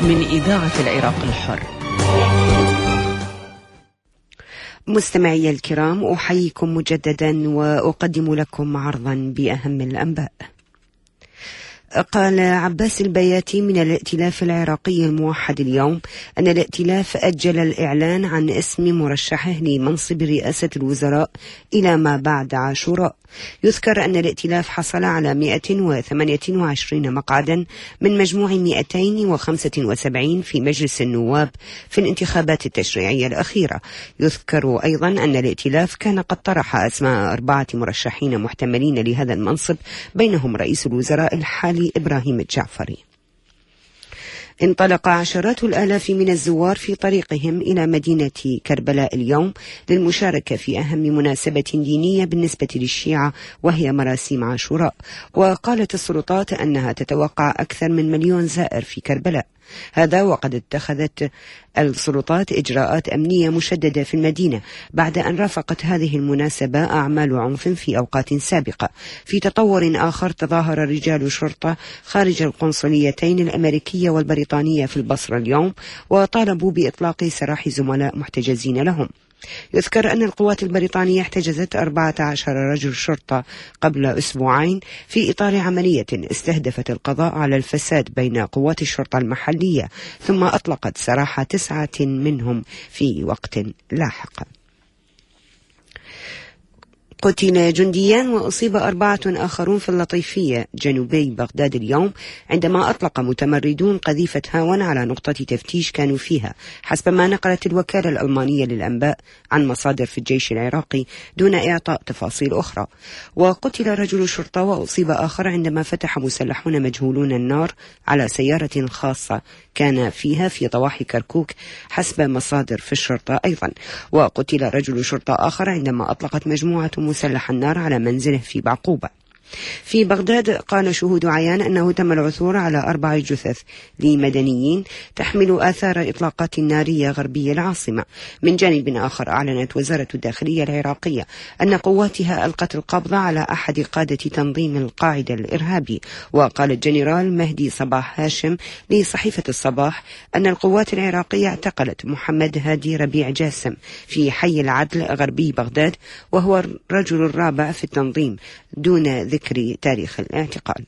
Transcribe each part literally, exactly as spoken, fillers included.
من إذاعة العراق الحر. مستمعي الكرام، أحييكم مجددا وأقدم لكم عرضا بأهم الأنباء. قال عباس البياتي من الائتلاف العراقي الموحد اليوم أن الائتلاف أجل الإعلان عن اسم مرشحه لمنصب رئاسة الوزراء إلى ما بعد عاشوراء. يذكر أن الائتلاف حصل على مئة وثمانية وعشرين مقعدا من مجموع مئتين وخمسة وسبعين في مجلس النواب في الانتخابات التشريعية الأخيرة. يذكر أيضا أن الائتلاف كان قد طرح أسماء أربعة مرشحين محتملين لهذا المنصب، بينهم رئيس الوزراء الحالي إبراهيم الجعفري. انطلق عشرات الآلاف من الزوار في طريقهم إلى مدينة كربلاء اليوم للمشاركة في أهم مناسبة دينية بالنسبة للشيعة، وهي مراسيم عاشوراء. وقالت السلطات أنها تتوقع أكثر من مليون زائر في كربلاء، هذا وقد اتخذت السلطات إجراءات أمنية مشددة في المدينة بعد أن رافقت هذه المناسبة أعمال عنف في أوقات سابقة. في تطور آخر، تظاهر رجال شرطة خارج القنصليتين الأمريكية والبريطانية في البصرة اليوم وطالبوا بإطلاق سراح زملاء محتجزين لهم. يذكر أن القوات البريطانية احتجزت أربعة عشر رجل شرطة قبل أسبوعين في إطار عملية استهدفت القضاء على الفساد بين قوات الشرطة المحلية، ثم أطلقت سراح تسعة منهم في وقت لاحق. قتل جنديان وأصيب أربعة آخرون في اللطيفية جنوبي بغداد اليوم عندما أطلق متمردون قذيفة هاون على نقطة تفتيش كانوا فيها، حسب ما نقلت الوكالة الألمانية للأنباء عن مصادر في الجيش العراقي دون إعطاء تفاصيل أخرى. وقتل رجل شرطة وأصيب آخر عندما فتح مسلحون مجهولون النار على سيارة خاصة كان فيها في ضواحي كركوك، حسب مصادر في الشرطة أيضا. وقتل رجل شرطة آخر عندما أطلقت مجموعة مسلح النار على منزله في بعقوبة. في بغداد قال شهود عيان أنه تم العثور على أربع جثث لمدنيين تحمل آثار إطلاقات نارية غربية العاصمة. من جانب آخر، أعلنت وزارة الداخلية العراقية أن قواتها ألقت القبض على أحد قادة تنظيم القاعدة الإرهابي. وقال الجنرال مهدي صباح هاشم لصحيفة الصباح أن القوات العراقية اعتقلت محمد هادي ربيع جاسم في حي العدل غربي بغداد، وهو الرجل الرابع في التنظيم دون ذكر تاريخ الاعتقال.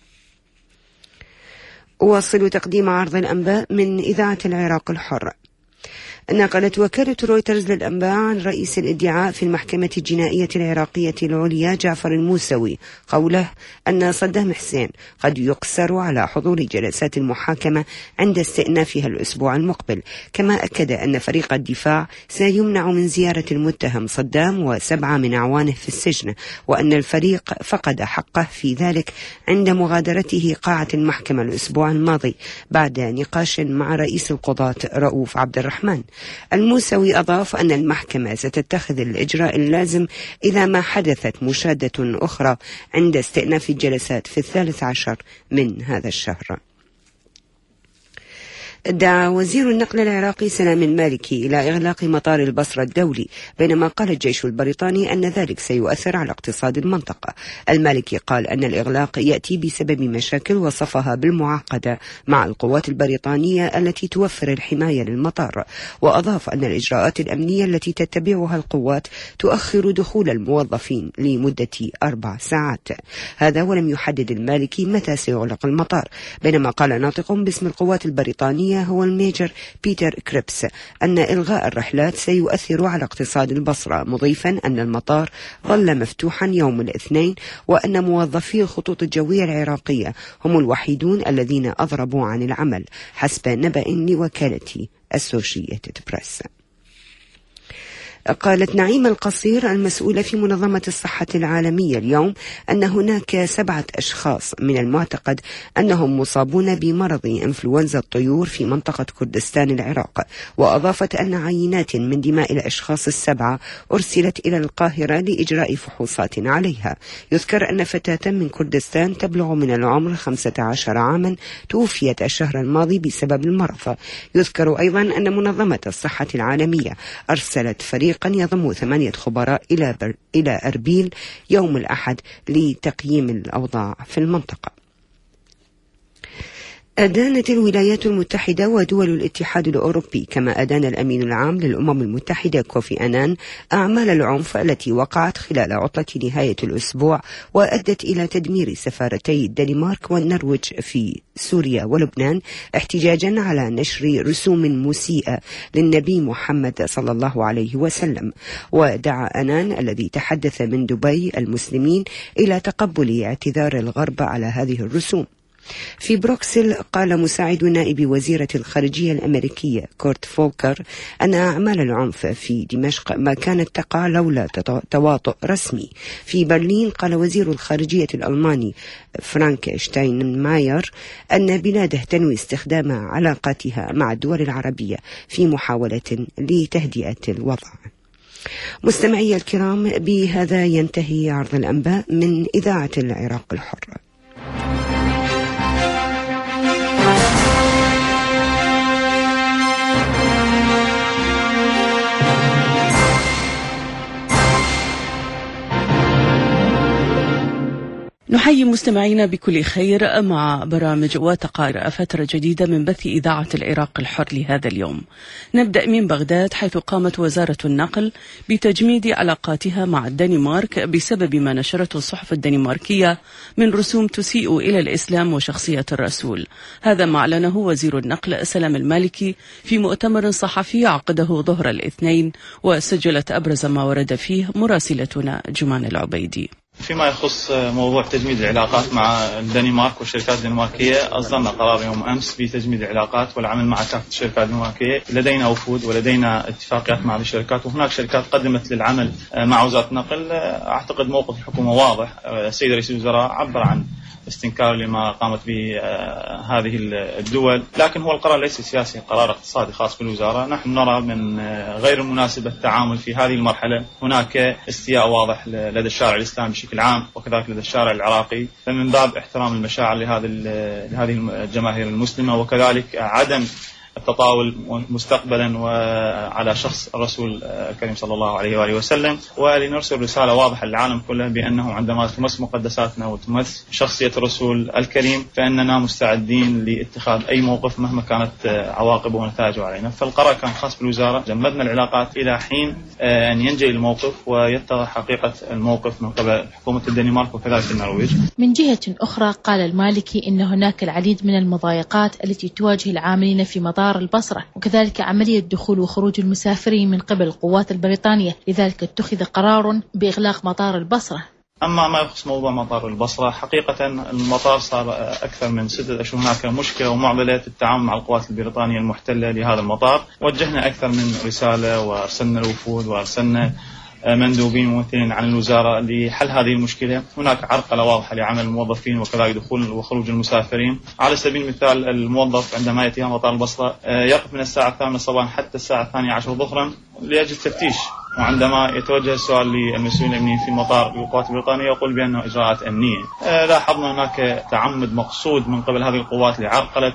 أواصل تقديم عرض الأنباء من إذاعة العراق الحر. نقلت وكالة رويترز للأنباء عن رئيس الادعاء في المحكمة الجنائية العراقية العليا جعفر الموسوي قوله أن صدام حسين قد يقصر على حضور جلسات المحاكمة عند استئنافها الأسبوع المقبل، كما أكد أن فريق الدفاع سيمنع من زيارة المتهم صدام وسبعة من أعوانه في السجن، وأن الفريق فقد حقه في ذلك عند مغادرته قاعة المحكمة الأسبوع الماضي بعد نقاش مع رئيس القضاة رؤوف عبد الرحمن. الموسوي أضاف أن المحكمة ستتخذ الإجراء اللازم إذا ما حدثت مشادة أخرى عند استئناف الجلسات في الثالث عشر من هذا الشهر. دعا وزير النقل العراقي سلام المالكي إلى إغلاق مطار البصرة الدولي، بينما قال الجيش البريطاني أن ذلك سيؤثر على اقتصاد المنطقة. المالكي قال أن الإغلاق يأتي بسبب مشاكل وصفها بالمعقدة مع القوات البريطانية التي توفر الحماية للمطار، وأضاف أن الإجراءات الأمنية التي تتبعها القوات تؤخر دخول الموظفين لمدة أربع ساعات. هذا ولم يحدد المالكي متى سيغلق المطار، بينما قال ناطق باسم القوات البريطانية هو الميجر بيتر كريبس أن إلغاء الرحلات سيؤثر على اقتصاد البصرة، مضيفا أن المطار ظل مفتوحا يوم الاثنين وأن موظفي الخطوط الجوية العراقية هم الوحيدون الذين أضربوا عن العمل، حسب نبأ لوكالة أسوشيتد بريس. قالت نعيمة القصير المسؤولة في منظمة الصحة العالمية اليوم أن هناك سبعة أشخاص من المعتقد أنهم مصابون بمرض إنفلونزا الطيور في منطقة كردستان العراق، وأضافت أن عينات من دماء الأشخاص السبعة أرسلت إلى القاهرة لإجراء فحوصات عليها. يذكر أن فتاة من كردستان تبلغ من العمر خمسة عشر عاما توفيت الشهر الماضي بسبب المرض. يذكر أيضا أن منظمة الصحة العالمية أرسلت فريق يضم ثمانية خبراء إلى بر... إلى أربيل يوم الأحد لتقييم الأوضاع في المنطقة. أدانت الولايات المتحدة ودول الاتحاد الأوروبي كما أدان الأمين العام للأمم المتحدة كوفي أنان أعمال العنف التي وقعت خلال عطلة نهاية الأسبوع وأدت إلى تدمير سفارتي الدنمارك والنرويج في سوريا ولبنان احتجاجا على نشر رسوم مسيئة للنبي محمد صلى الله عليه وسلم. ودعا أنان الذي تحدث من دبي المسلمين إلى تقبل اعتذار الغرب على هذه الرسوم. في بروكسل قال مساعد نائب وزيرة الخارجية الأمريكية كورت فولكر أن أعمال العنف في دمشق ما كانت تقع لولا تواطؤ رسمي. في برلين قال وزير الخارجية الألماني فرانك شتاينماير أن بلاده تنوي استخدام علاقاتها مع الدول العربية في محاولة لتهدئة الوضع. مستمعي الكرام، بهذا ينتهي عرض الأنباء من إذاعة العراق الحر. نحيي مستمعينا بكل خير مع برامج وتقارير فترة جديدة من بث إذاعة العراق الحر لهذا اليوم. نبدأ من بغداد، حيث قامت وزارة النقل بتجميد علاقاتها مع الدنمارك بسبب ما نشرته الصحف الدنماركية من رسوم تسيء إلى الإسلام وشخصية الرسول. هذا ما أعلنه وزير النقل سلام المالكي في مؤتمر صحفي عقده ظهر الاثنين، وسجلت أبرز ما ورد فيه مراسلتنا جمان العبيدي. فيما يخص موضوع تجميد العلاقات مع الدنمارك والشركات الدنماركية، أصدرنا قرار يوم أمس بتجميد العلاقات والعمل مع كافة الشركات الدنماركية. لدينا وفود ولدينا اتفاقيات مع الشركات، وهناك شركات قدمت للعمل مع وزارة النقل. أعتقد موقف الحكومة واضح. السيد رئيس الوزراء عبر عن استنكار لما قامت به هذه الدول، لكن هو القرار ليس سياسي، قرار اقتصادي خاص بالوزارة. نحن نرى من غير المناسب التعامل في هذه المرحلة. هناك استياء واضح لدى الشارع الإسلامي بشكل عام وكذلك لدى الشارع العراقي، فمن باب احترام المشاعر لهذه لهذه الجماهير المسلمة وكذلك عدم التطاول مستقبلا وعلى شخص الرسول الكريم صلى الله عليه وآله وسلم، ولنرسل رسالة واضحة للعالم كله بأنه عندما تمس مقدساتنا وتمس شخصية الرسول الكريم فإننا مستعدين لاتخاذ أي موقف مهما كانت عواقبه ونتائجه علينا. فالقرار كان خاص بالوزارة، جمدنا العلاقات إلى حين أن ينجي الموقف ويتضح حقيقة الموقف من قبل حكومة الدنمارك وكذلك النرويج. من جهة أخرى قال المالكي إن هناك العديد من المضايقات التي تواجه العاملين في مطار البصرة وكذلك عملية دخول وخروج المسافرين من قبل القوات البريطانية، لذلك اتخذ قرار بإغلاق مطار البصرة. أما ما يخص موضوع مطار البصرة، حقيقة المطار صار أكثر من ستة أشهر هناك مشكلة ومعضلة التعامل مع القوات البريطانية المحتلة لهذا المطار. وجهنا أكثر من رسالة وأرسلنا الوفود وأرسلنا مندوبين ممثلين عن الوزارة لحل هذه المشكلة. هناك عرقلة واضحة لعمل الموظفين وكذلك دخول وخروج المسافرين. على سبيل المثال، الموظف عندما يأتي مطار البصرة يقف من الساعة الثامنة صباحا حتى الساعة الثانية عشر ظهرا لأجل التفتيش، وعندما يتوجه السؤال للمسؤولين الأمنيين في المطار بالقوات البريطانية يقول بأنه إجراءات أمنية. لاحظنا هناك تعمد مقصود من قبل هذه القوات لعرقلة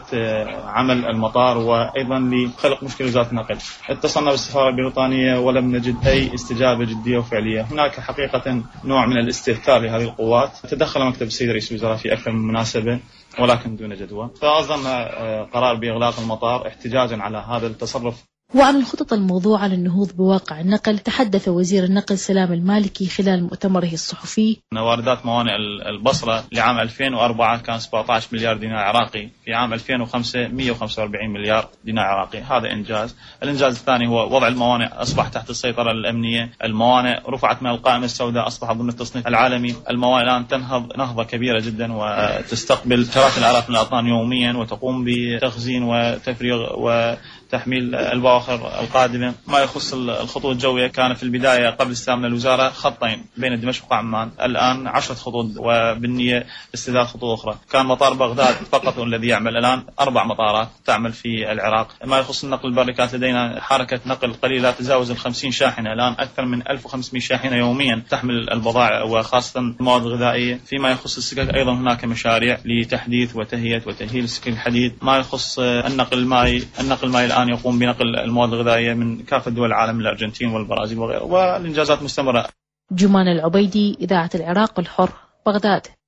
عمل المطار وأيضا لخلق مشكلة وزارة النقل. اتصلنا بالسفارة البريطانية ولم نجد أي استجابة جدية وفعلية. هناك حقيقة نوع من الاستهتار لهذه القوات. تدخل مكتب السيد رئيس الوزراء في أكثر من مناسبة ولكن دون جدوى، فأصدرنا قرار بإغلاق المطار احتجاجا على هذا التصرف. وعن الخطط الموضوعة للنهوض بواقع النقل تحدث وزير النقل سلام المالكي خلال مؤتمره الصحفي. واردات موانئ البصرة لعام ألفين وأربعة كان سبعة عشر مليار دينار عراقي، في عام ألفين وخمسة مئة وخمسة وأربعين مليار دينار عراقي. هذا إنجاز. الإنجاز الثاني هو وضع الموانئ أصبح تحت السيطرة الأمنية. الموانئ رفعت من القائمة السوداء، أصبحت ضمن التصنيف العالمي. الموانئ الآن تنهض نهضة كبيرة جدا وتستقبل عشرات الآلاف من الأطنان يوميا وتقوم بتخزين وتفريغ و تحميل البواخر القادمة. ما يخص الخطوط الجوية، كان في البداية قبل استلام الوزارة خطين بين دمشق وعمان، الآن عشرة خطوط وبالنية استهداف خطوط أخرى. كان مطار بغداد فقط الذي يعمل، الآن أربع مطارات تعمل في العراق. ما يخص النقل البري، كانت لدينا حركة نقل قليلة لا تتجاوز الخمسين شاحنة، الآن أكثر من ألف وخمسمئة شاحنة يوميا تحمل البضائع وخاصة المواد الغذائية. فيما يخص السكك أيضا هناك مشاريع لتحديث وتهيئة وتأهيل السكك الحديد. ما يخص النقل المائي، النقل المائي الآن يقوم بنقل المواد الغذائية من كافة دول العالم، الأرجنتين والبرازيل وغيره، والإنجازات مستمرة. جمان العبيدي، إذاعة العراق الحر، بغداد.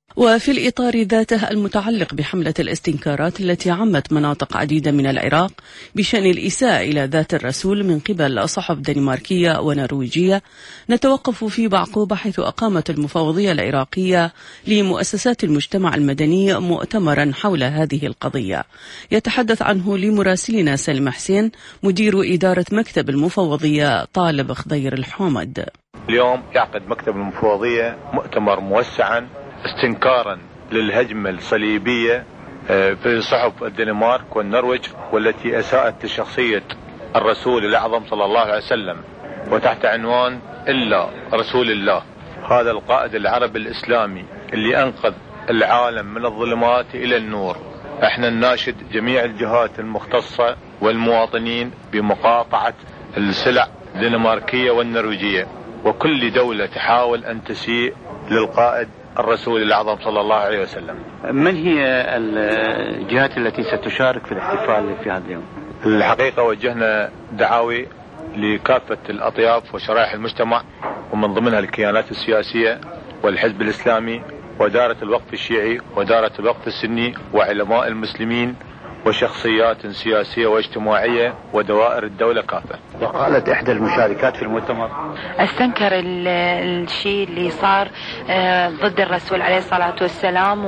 وفي الإطار ذاته المتعلق بحملة الاستنكارات التي عمت مناطق عديدة من العراق بشأن الإساءة إلى ذات الرسول من قبل صحف دنماركية ونرويجية، نتوقف في بعقوبة حيث أقامت المفوضية العراقية لمؤسسات المجتمع المدني مؤتمرا حول هذه القضية. يتحدث عنه لمراسلنا سلمى حسين مدير إدارة مكتب المفوضية طالب خضير الحامد. اليوم يعقد مكتب المفوضية مؤتمر موسعا استنكارا للهجمة الصليبية في صحف الدنمارك والنرويج والتي أساءت لشخصية الرسول الأعظم صلى الله عليه وسلم، وتحت عنوان إلا رسول الله، هذا القائد العربي الإسلامي اللي أنقذ العالم من الظلمات إلى النور. احنا نناشد جميع الجهات المختصة والمواطنين بمقاطعة السلع الدنماركية والنرويجية، وكل دولة تحاول أن تسيء للقائد الرسول الأعظم صلى الله عليه وسلم. من هي الجهات التي ستشارك في الاحتفال في هذا اليوم؟ الحقيقة وجهنا دعاوي لكافة الأطياف وشرائح المجتمع، ومن ضمنها الكيانات السياسية والحزب الإسلامي ودارة الوقف الشيعي ودارة الوقف السني وعلماء المسلمين وشخصيات سياسية واجتماعية ودوائر الدولة كافة. وقالت إحدى المشاركات في المؤتمر استنكر الشيء اللي صار ضد الرسول عليه الصلاة والسلام،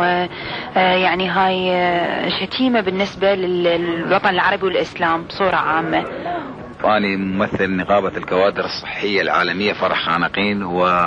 ويعني هاي شتيمة بالنسبة للوطن العربي والإسلام بصورة عامة. أنا ممثل نقابة الكوادر الصحية العالمية فرع خانقين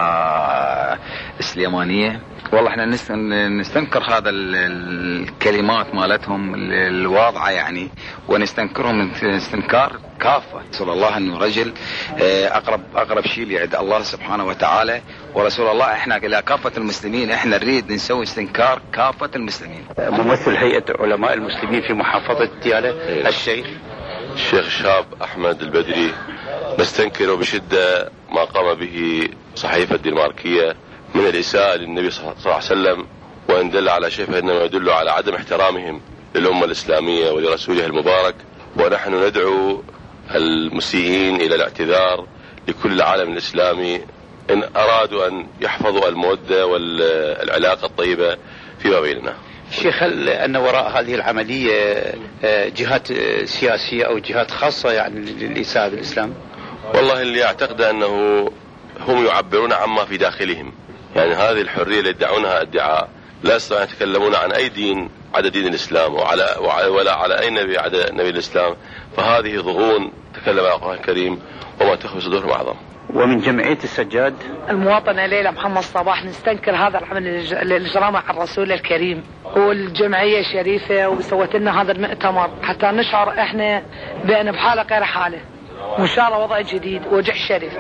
والسليمانية. والله احنا نستنكر هذا الكلمات مالتهم الواضعة يعني، ونستنكرهم استنكار كافة. رسول الله انه رجل اقرب اقرب شيء لعند الله سبحانه وتعالى ورسول الله. احنا الى كافة المسلمين احنا نريد نسوي استنكار كافة المسلمين. ممثل هيئة علماء المسلمين في محافظة ديالى الشيخ الشيخ شاب أحمد البدري، نستنكر بشدة ما قام به صحيفة الدنماركية من الإساءة للنبي صلى الله عليه وسلم، وإن دل على شيء فإنما يدل على عدم احترامهم للأمة الإسلامية ولرسوله المبارك. ونحن ندعو المسيئين إلى الاعتذار لكل العالم الإسلامي إن أرادوا أن يحفظوا المودة والعلاقة الطيبة فيما بيننا. شيخ، هل أن وراء هذه العملية جهات سياسية أو جهات خاصة يعني للإساءة بالإسلام؟ والله اللي يعتقد أنه هم يعبرون عما في داخلهم، يعني هذه الحرية اللي يدعونها ادعاء، لا يستطيعون ان يتكلمون عن أي دين عدا دين الإسلام وعلى ولا على أي نبي عدا نبي الإسلام، فهذه ضغون تكلم عن القرآن الكريم وما تخفي صدورهم أعظم. ومن جمعية السجاد المواطنة ليلى محمد صباح نستنكر هذا العمل الإجرامي على الرسول الكريم، والجمعية شريفة وسوت لنا هذا المؤتمر حتى نشعر احنا بأن بحالة غير حالة، وإن شاء الله وضع جديد وجه شرف،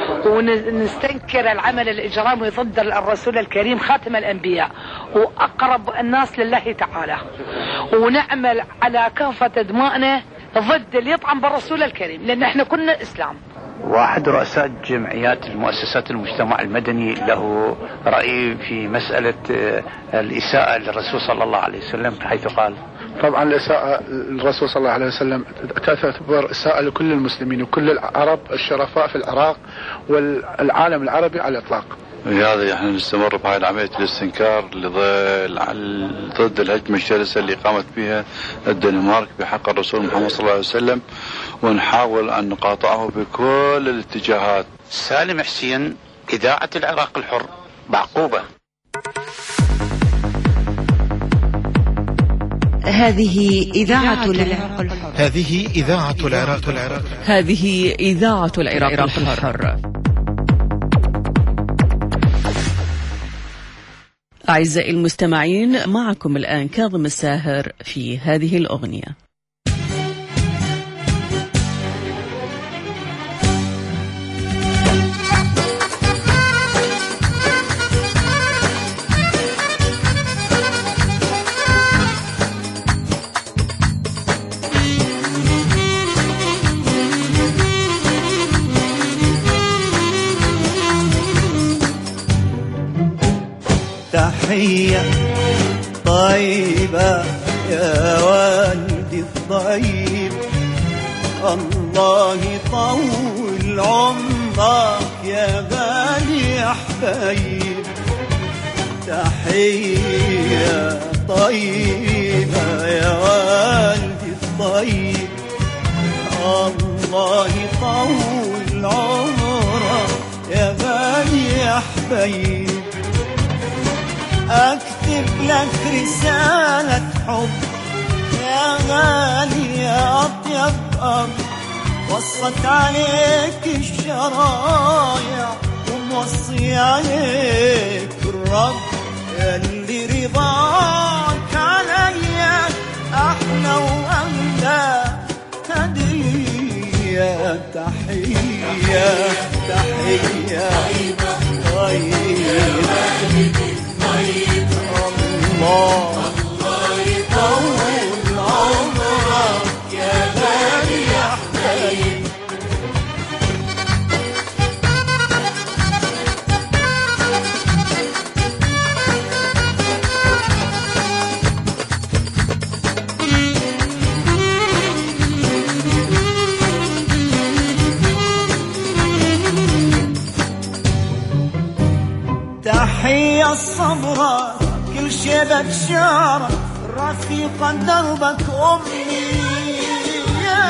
ونستنكر العمل الإجرامي ضد الرسول الكريم خاتم الأنبياء وأقرب الناس لله تعالى، ونعمل على كافة دمائنا ضد اللي يطعن بالرسول الكريم، لأن احنا كنا إسلام. واحد رؤساء جمعيات المؤسسات المجتمع المدني له رأي في مسألة الإساءة للرسول صلى الله عليه وسلم، حيث قال طبعا الإساءة للرسول صلى الله عليه وسلم تعتبر إساءة لكل المسلمين وكل العرب الشرفاء في العراق والعالم العربي على الإطلاق. لهذا احنا نستمر بهاي عملية الاستنكار ضد الهجمة الشرسة اللي قامت بها الدنمارك بحق الرسول محمد صلى الله عليه وسلم، ونحاول أن نقاطعه بكل الاتجاهات. سالم حسين، إذاعة العراق الحر، بعقوبة. هذه إذاعة العراق الحر. هذه إذاعة العراق الحر. هذه إذاعة العراق الحر. أعزائي المستمعين، معكم الآن كاظم الساهر في هذه الأغنية. تحية طيبة يا والدي الطيب، الله يطول عمرك يا غالي يا حبيب. تحية طيبة يا والدي الطيب، الله يطول عمرك يا غالي يا حبيب. أكتب لك رسالة حب يا غالي يا أطيب أب، وصت عليك الشرايع وموصي عليك الرب، اللي رضاك عليا أحلى وأغلى هدية. تحية تحية طيبة الله الله يطول عمرك يا غالي يا حبيب. تحية الصبرة كل شي بتشارك، رفيقة دربك أمي يا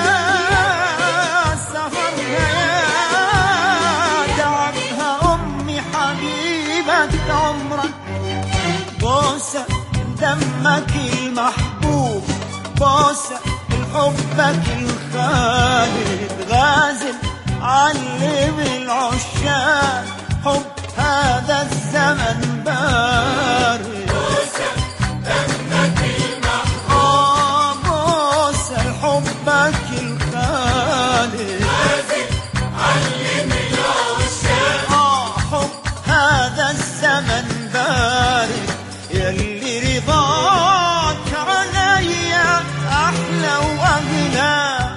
سهرها يا تعبها أمي حبيبة عمرك، بوسة دمك المحبوب، بوسة حبك الخالد، غازل علم العشاق حب هذا الزمن بارد. بوسة دمك المحبوب، بوسة حبك الخالد، غازل علم العشاق حب هذا الزمن بارد، يلي رضاك عليا أحلى وأغلى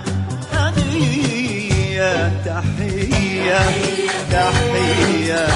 هدية. تحية تحية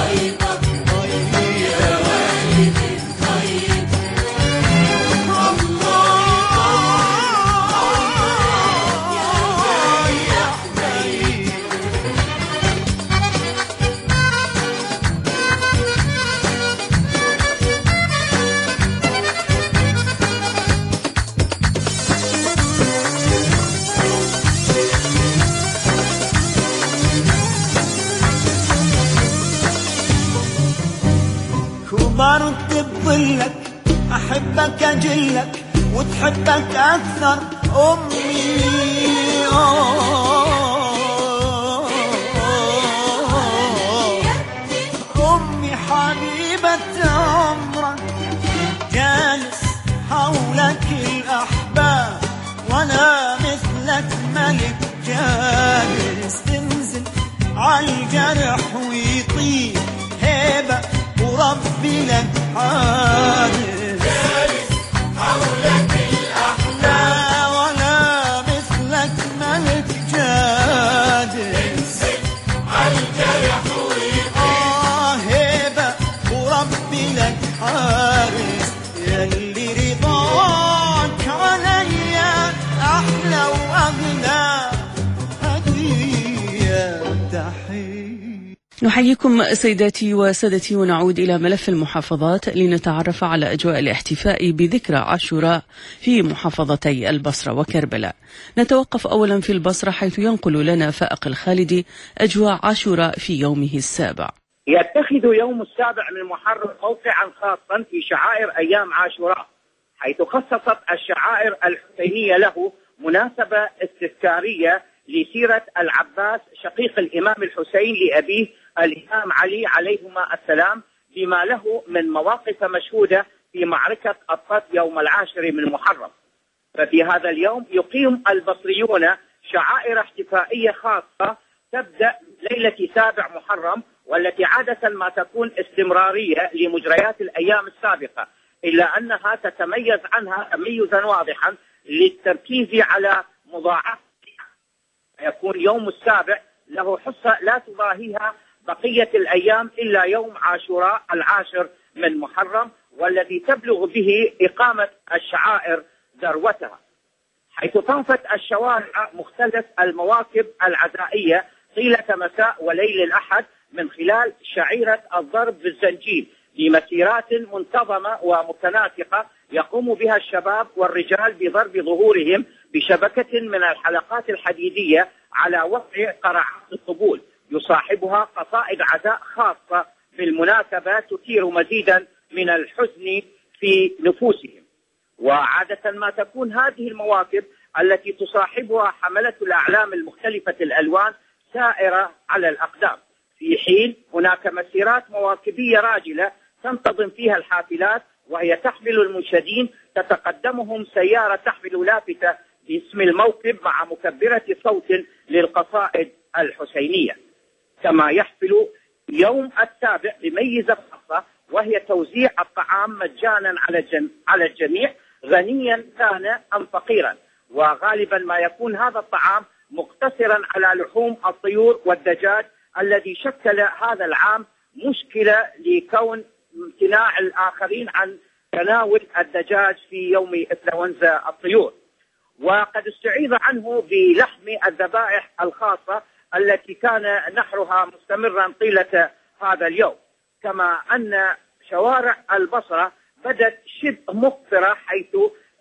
كبرت بظلك، أحبك أجلك وتحبك أكثر أمي. أمي حبيبة عمرك، جالس حولك الأحباب ولا مثلك ملك جالس، تنزل عالجرح ويطيب هيبة وربي لك حارس، جالس حولك الأحلام ولا مثلك ملك جالس، عالجرح ويطيب آه هيبة وربي لك حارس، يلي رضاك عليا أحلى وأغلى هدية. تحية. نحييكم سيداتي وسادتي ونعود إلى ملف المحافظات لنتعرف على أجواء الاحتفاء بذكرى عاشوراء في محافظتي البصرة وكربلاء. نتوقف أولا في البصرة حيث ينقل لنا فائق الخالدي أجواء عاشوراء في يومه السابع. يتخذ يوم السابع من محرم موقعا خاصا في شعائر أيام عاشوراء، حيث خصصت الشعائر الحسينية له مناسبة استذكارية لسيرة العباس شقيق الإمام الحسين لأبيه الإمام علي عليهما السلام، بما له من مواقف مشهودة في معركة الطت يوم العاشر من محرم. ففي هذا اليوم يقيم البصريون شعائر احتفائية خاصة تبدأ ليلة سابع محرم، والتي عادة ما تكون استمرارية لمجريات الأيام السابقة، إلا أنها تتميز عنها تميزا واضحا للتركيز على مضاعفة. يكون يوم السابع له حصة لا تضاهيها بقية الأيام إلا يوم عاشوراء العاشر من محرم، والذي تبلغ به إقامة الشعائر ذروتها، حيث تنفت الشوارع مختلف المواكب العزائية طيلة مساء وليل الأحد من خلال شعيرة الضرب بالزنجيل لمسيرات منتظمة ومتناسقة يقوم بها الشباب والرجال بضرب ظهورهم بشبكة من الحلقات الحديدية على وضع قرعات الطبول يصاحبها قصائد عزاء خاصة بالمناسبة تثير مزيدا من الحزن في نفوسهم. وعادة ما تكون هذه المواكب التي تصاحبها حملة الأعلام المختلفة الألوان سائرة على الأقدام، في حين هناك مسيرات مواكبية راجلة تنتظم فيها الحافلات وهي تحمل المنشدين، تتقدمهم سيارة تحمل لافتة باسم الموكب مع مكبرة صوت للقصائد الحسينية. كما يحفل يوم السابع بميزة خاصة وهي توزيع الطعام مجانا على على الجميع غنيا كان أم فقيرا، وغالبا ما يكون هذا الطعام مقتصرا على لحوم الطيور والدجاج الذي شكل هذا العام مشكلة لكون امتناع الآخرين عن تناول الدجاج في يوم إنفلونزا الطيور، وقد استعيض عنه بلحم الذبائح الخاصة التي كان نحرها مستمرا طيلة هذا اليوم. كما أن شوارع البصرة بدت شبه مقفرة، حيث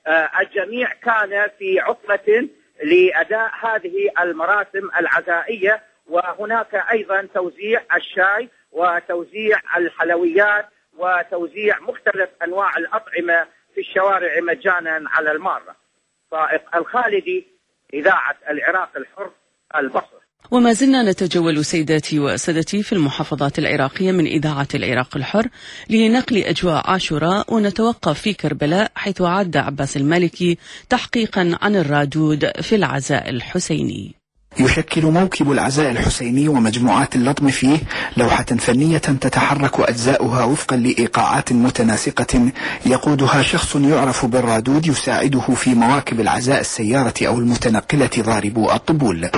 الجميع كان في عطلة لأداء هذه المراسم العزائية، وهناك أيضا توزيع الشاي وتوزيع الحلويات وتوزيع مختلف أنواع الأطعمة في الشوارع مجانا على المارة. طائق الخالدي، إذاعة العراق الحر، البصرة. وما زلنا نتجول سيداتي وسادتي في المحافظات العراقية من إذاعة العراق الحر لنقل أجواء عاشوراء، ونتوقف في كربلاء حيث عاد عباس المالكي تحقيقا عن الرادود في العزاء الحسيني. يشكل موكب العزاء الحسيني ومجموعات اللطم فيه لوحة فنية تتحرك أجزاؤها وفقا لإيقاعات متناسقة يقودها شخص يعرف بالرادود يساعده في مواكب العزاء السيارة أو المتنقلة ضاربو الطبول.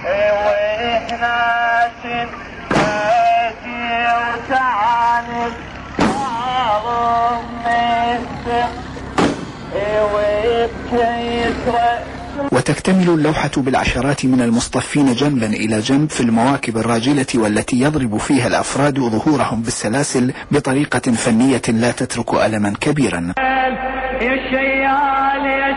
وتكتمل اللوحة بالعشرات من المصطفين جنبا إلى جنب في المواكب الراجلة والتي يضرب فيها الأفراد ظهورهم بالسلاسل بطريقة فنية لا تترك ألما كبيرا. يا شيال يا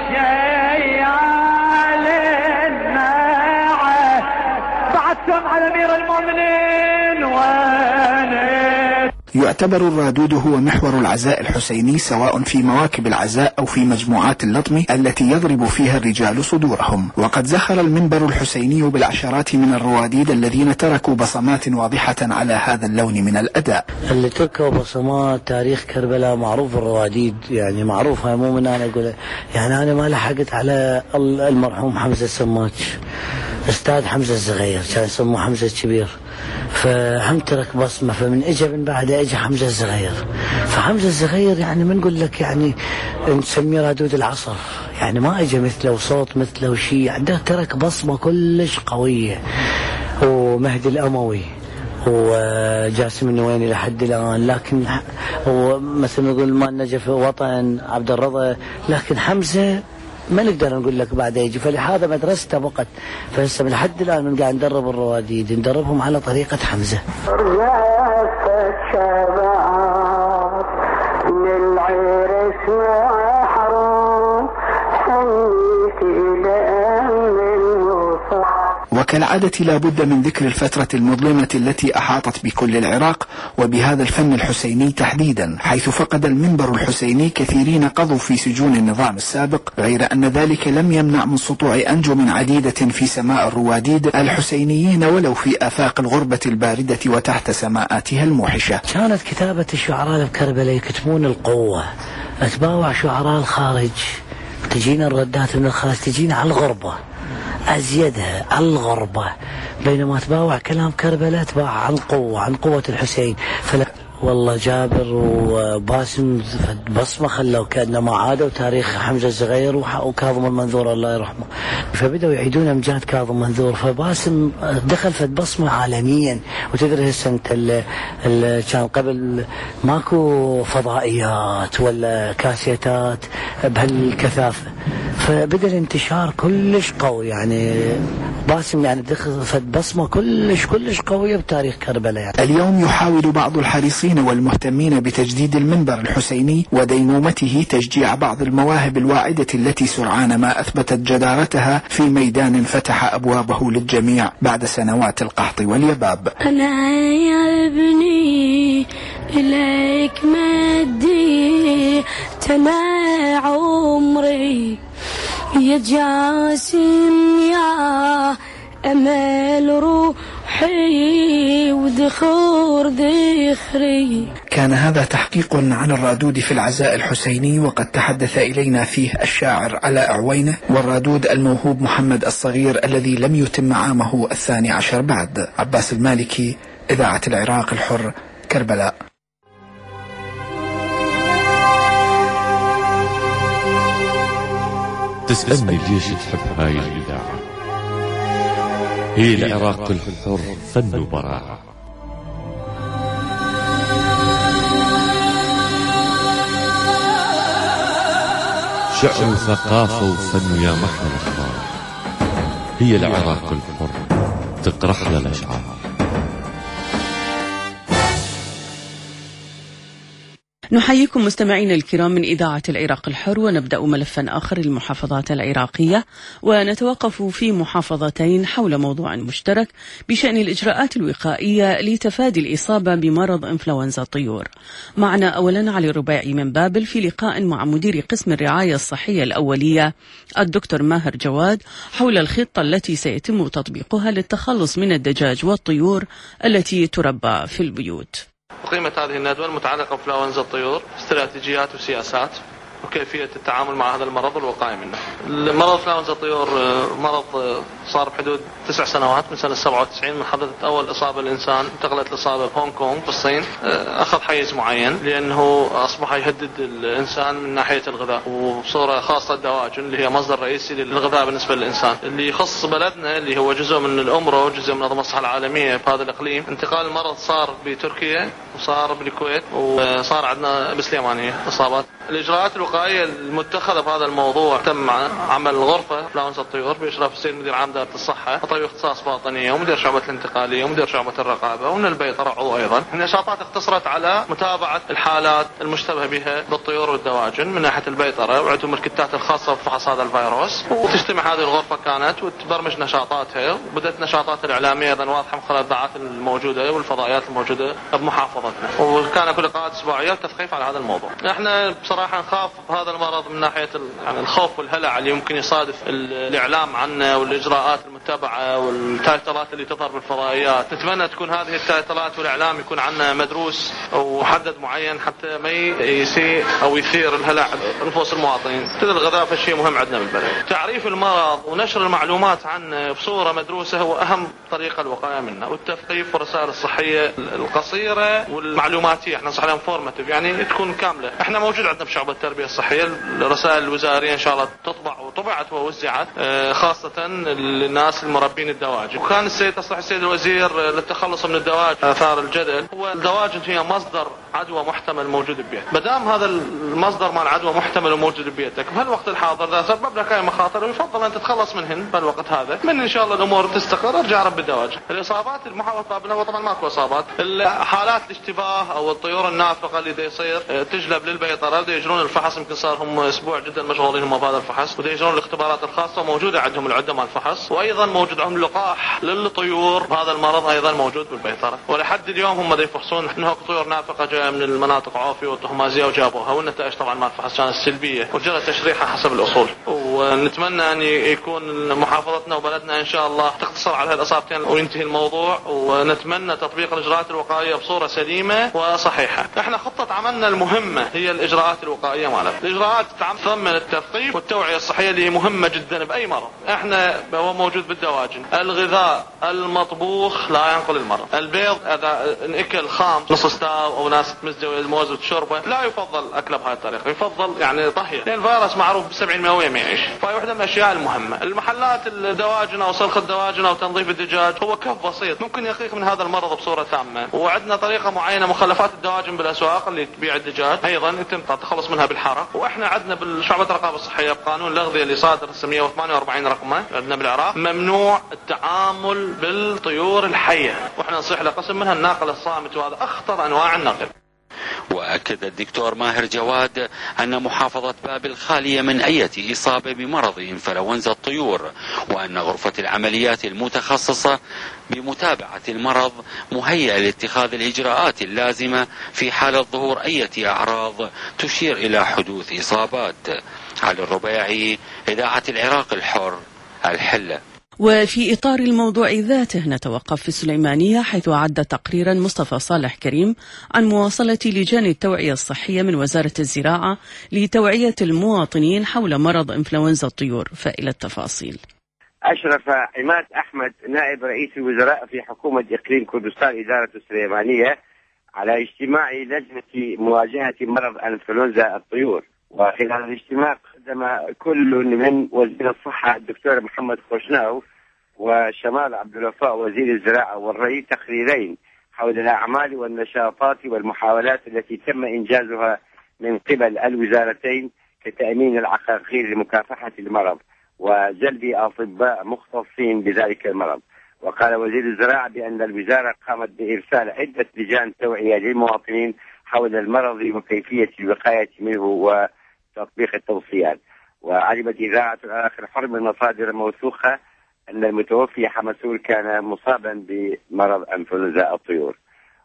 شيال الناعة بعدتم على أمير المؤمنين وين. يعتبر الرادود هو محور العزاء الحسيني سواء في مواكب العزاء أو في مجموعات اللطم التي يضرب فيها الرجال صدورهم. وقد زخر المنبر الحسيني بالعشرات من الرواديد الذين تركوا بصمات واضحة على هذا اللون من الأداء. اللي تركوا بصمات تاريخ كربلاء معروف الرواديد، يعني معروفة، مو من أنا أقول يعني أنا ما لحقت على المرحوم حمزة السماج، أستاذ حمزة الصغير كان يسموه حمزة الكبير، فهم ترك بصمة، فمن اجى من بعد اجى حمزة الصغير. فحمزة الصغير يعني من نقول لك يعني نسميه رادود العصر، يعني ما اجى مثله وصوت مثله وشيء، عنده ترك بصمة كلش قوية. ومهدي الأموي وجاسم النويني لحد الآن، لكن هو مثل ما نقول ما نجف وطن عبد الرضا، لكن حمزة ما نقدر نقول لك بعد يجي، فلهذا مدرسته بقت. فهسه من حد الآن من قاعد ندرب الرواديد ندربهم على طريقة حمزة. وكالعادة لا بد من ذكر الفترة المظلمة التي أحاطت بكل العراق وبهذا الفن الحسيني تحديدا، حيث فقد المنبر الحسيني كثيرين قضوا في سجون النظام السابق، غير أن ذلك لم يمنع من سطوع أنجم عديدة في سماء الرواديد الحسينيين ولو في آفاق الغربة الباردة وتحت سماءاتها الموحشة. كانت كتابة الشعراء بكربلاء يكتبون القوة، أتباوع شعراء الخارج تجينا الردات من الخارج تجينا على الغربة أزيدها على الغربة، بينما تباوع كلام كربلاء تباوع عن قوة عن قوة الحسين. فلا والله جابر وباسم بصمة خلوا كأنما عادوا تاريخ حمزة الصغير وكاظم المنذور الله يرحمه، فبدأوا يعيدون أمجاد كاظم منذور. فباسم دخل في بصمة عالميا. وتدري هسه انت ال كان قبل ماكو فضائيات ولا كاسيتات بهالكثافة، فبدأ الانتشار كلش قوي، يعني باسم يعني دخلت بصمة كلش كلش قوية بتاريخ كربلاء يعني. اليوم يحاول بعض الحريصين والمهتمين بتجديد المنبر الحسيني وديمومته تشجيع بعض المواهب الواعدة التي سرعان ما أثبتت جدارتها في ميدان فتح أبوابه للجميع بعد سنوات القحط واليباب. أنا يا ابني إليك مدي تنا عمري يا جاسم يا أمل روحي ودخور ذخري. كان هذا تحقيق عن الرادود في العزاء الحسيني، وقد تحدث إلينا فيه الشاعر علاء عوينة والرادود الموهوب محمد الصغير الذي لم يتم عامه الثاني عشر بعد. عباس المالكي، إذاعة العراق الحر، كربلاء. تسألني ليش تحب هاي الإذاعة؟ هي العراق الحر فن وبراعة. شعر وثقافة وفن يا محمد الأخبار. هي العراق الحر تقرح لنا الأشعار. نحييكم مستمعين الكرام من إذاعة العراق الحر، ونبدأ ملفا آخر للمحافظات العراقية، ونتوقف في محافظتين حول موضوع مشترك بشأن الإجراءات الوقائية لتفادي الإصابة بمرض إنفلونزا الطيور. معنا أولا علي الربيعي من بابل في لقاء مع مدير قسم الرعاية الصحية الأولية الدكتور ماهر جواد حول الخطة التي سيتم تطبيقها للتخلص من الدجاج والطيور التي تربى في البيوت. قيمة هذه الندوة المتعلقة بإنفلونزا الطيور، استراتيجيات وسياسات وكيفية التعامل مع هذا المرض والوقاية منه. المرض إنفلونزا الطيور مرض صار بحدود تسع سنوات من سنة سبعة وتسعين من حدثت أول إصابة للإنسان، انتقلت الإصابة بهونغ كونغ في الصين، أخذ حيز معين لأنه أصبح يهدد الإنسان من ناحية الغذاء، وبصورة خاصة الدواجن اللي هي مصدر رئيسي للغذاء بالنسبة للإنسان. اللي يخص بلدنا اللي هو جزء من الأمرو، جزء من منظمة الصحة العالمية في هذا الإقليم، انتقال المرض صار بتركيا وصار بالكويت وصار عندنا بسليمانية إصابات. الإجراءات الوقائية المتخذة بهذا الموضوع تم عمل غرفة إنفلونزا الطيور بإشراف السيد مدير عام دائرة الصحة، طبيب اختصاص باطنية ومدير شعبة الانتقالية ومدير شعبة الرقابة ومن البيطرة عضو أيضا. النشاطات اقتصرت على متابعة الحالات المشتبه بها بالطيور والدواجن من ناحية البيطرة، وعندهم الكتات الخاصة بفحص هذا الفيروس. وتجتمع هذه الغرفة كانت وتبرمج نشاطاتها، وبدأت نشاطات الإعلامية أيضا واضحة من خلال الإذاعات الموجودة والفضائيات الموجودة بمحافظتنا، وكان كل لقاءات أسبوعية وتثقيف على هذا الموضوع. احنا بصراحة نخاف هذا المرض من ناحية يعني الخوف والهلع اللي يمكن يصادف الإعلام عنه والإجراءات المتبعة والتايتلات اللي تظهر بالفضائيات. نتمنى تكون هذه التايتلات والإعلام يكون عنا مدروس ومحدد معين حتى ما يسيء أو يثير الهلع نفوس المواطنين. كل الغذاء فشيء مهم عندنا بالبلد. تعريف المرض ونشر المعلومات عنه بصورة مدروسة هو أهم طريقة الوقاية منه، والتثقيف والرسائل الصحية القصيرة والمعلوماتية، احنا صح لها انفورماتيف يعني تكون كاملة. احنا موجود عندنا بشعب التربية الصحية الرسائل الوزارية إن شاء الله تطبع وطبعت ووزعت خاصة للناس المربين الدواجن. وكان السيد تصريح السيد الوزير للتخلص من الدواجن أثار الجدل. هو الدواجن هي مصدر عدوى محتمل موجود ببيتك، مادام هذا المصدر مع العدوى محتمل وموجود ببيتك بهالوقت الحاضر إذا سبب لك أي مخاطر يفضل أن تتخلص منهن بهالوقت هذا. من إن شاء الله الأمور تستقر ارجع رب الدواجن. الإصابات المحاولة بابلها هو طبعا ماكو إصابات، حالات الاشتباه أو الطيور النافقة اللي دا يصير تجلب للبيطرة دا يجرون الفحص، يمكن صار هم أسبوع جدا مشغولين هم بهذا الفحص، ودا يجرون الاختبارات الخاصة موجودة عندهم العدة مع الفحص، وأيضا موجود عندهم لقاح للطيور بهذا المرض أيضا موجود بالبيطرة. ولحد اليوم هم دا يفحصون أنه طيور نافقة جاية من المناطق عوفي والتهمازية وجابوها، والنتائج طبعا ما الفحص كانت سلبية وجرى تشريحها حسب الأصول. ونتمنى أن يكون محافظتنا وبلدنا إن شاء الله تقتصر على هالإصابتين وينتهي الموضوع، ونتمنى تطبيق الإجراءات الوقائية بصورة سليمة وصحيحة. احنا خطة عملنا المهمة هي الإجراءات الوقائية مالنا. الإجراءات تتضمن التثقيف والتوعية الصحية اللي مهمة جدا بأي مرض. احنا هو موجود بالدواجن، الغذاء المطبوخ لا ينقل المرض، البيض اذا انأكل خام نص ستار او ناس ناس تمزج موز وتشربه، لا يفضل اكله بهاي الطريقه، يفضل يعني طهيه، لان الفيروس معروف ب سبعين مئوية ما يعيش. فهي واحده من الاشياء المهمه. المحلات الدواجن او سلخ الدواجن او تنظيف الدجاج هو كف بسيط ممكن يقيك من هذا المرض بصوره تامه، وعندنا طريقه معينه مخلفات الدواجن بالاسواق اللي تبيع الدجاج ايضا يتم التخلص منها بالحرق. واحنا عندنا بالشعبة الرقابه الصحيه بقانون الاغذيه اللي صادر مئة وثمانية وأربعين رقمه عندنا بالعراق ممنوع التعامل بالطيور الحيه، واحنا نصيح لقسم منها الناقل الصامت، وهذا اخطر انواع النقل. وأكد الدكتور ماهر جواد أن محافظة بابل خالية من أي إصابة بمرض إنفلونزا الطيور، وأن غرفة العمليات المتخصصة بمتابعة المرض مهيئة لاتخاذ الإجراءات اللازمة في حالة ظهور أي أعراض تشير إلى حدوث إصابات. علي الربيعي، إذاعة العراق الحر، الحلة. وفي إطار الموضوع ذاته نتوقف في السليمانية، حيث أعد تقريرا مصطفى صالح كريم عن مواصلة لجان التوعية الصحية من وزارة الزراعة لتوعية المواطنين حول مرض إنفلونزا الطيور. فإلى التفاصيل. أشرف عماد أحمد نائب رئيس الوزراء في حكومة إقليم كردستان إدارة السليمانية على اجتماع لجنة مواجهة مرض إنفلونزا الطيور. وخلال الاجتماع قدم كل من وزير الصحة الدكتور محمد خوشناو وشمال عبد الوفاء وزير الزراعة والري تقريرين حول الأعمال والنشاطات والمحاولات التي تم إنجازها من قبل الوزارتين كتأمين العقاقير لمكافحة المرض وجلب أطباء مختصين بذلك المرض. وقال وزير الزراعة بأن الوزارة قامت بإرسال عدة لجان توعية للمواطنين حول المرض وكيفية الوقاية منه وتطبيق التوصيات. وعلمت إذاعة العراق الحر من مصادر موثوقة أن المتوفي حمسول كان مصابا بمرض إنفلونزا الطيور.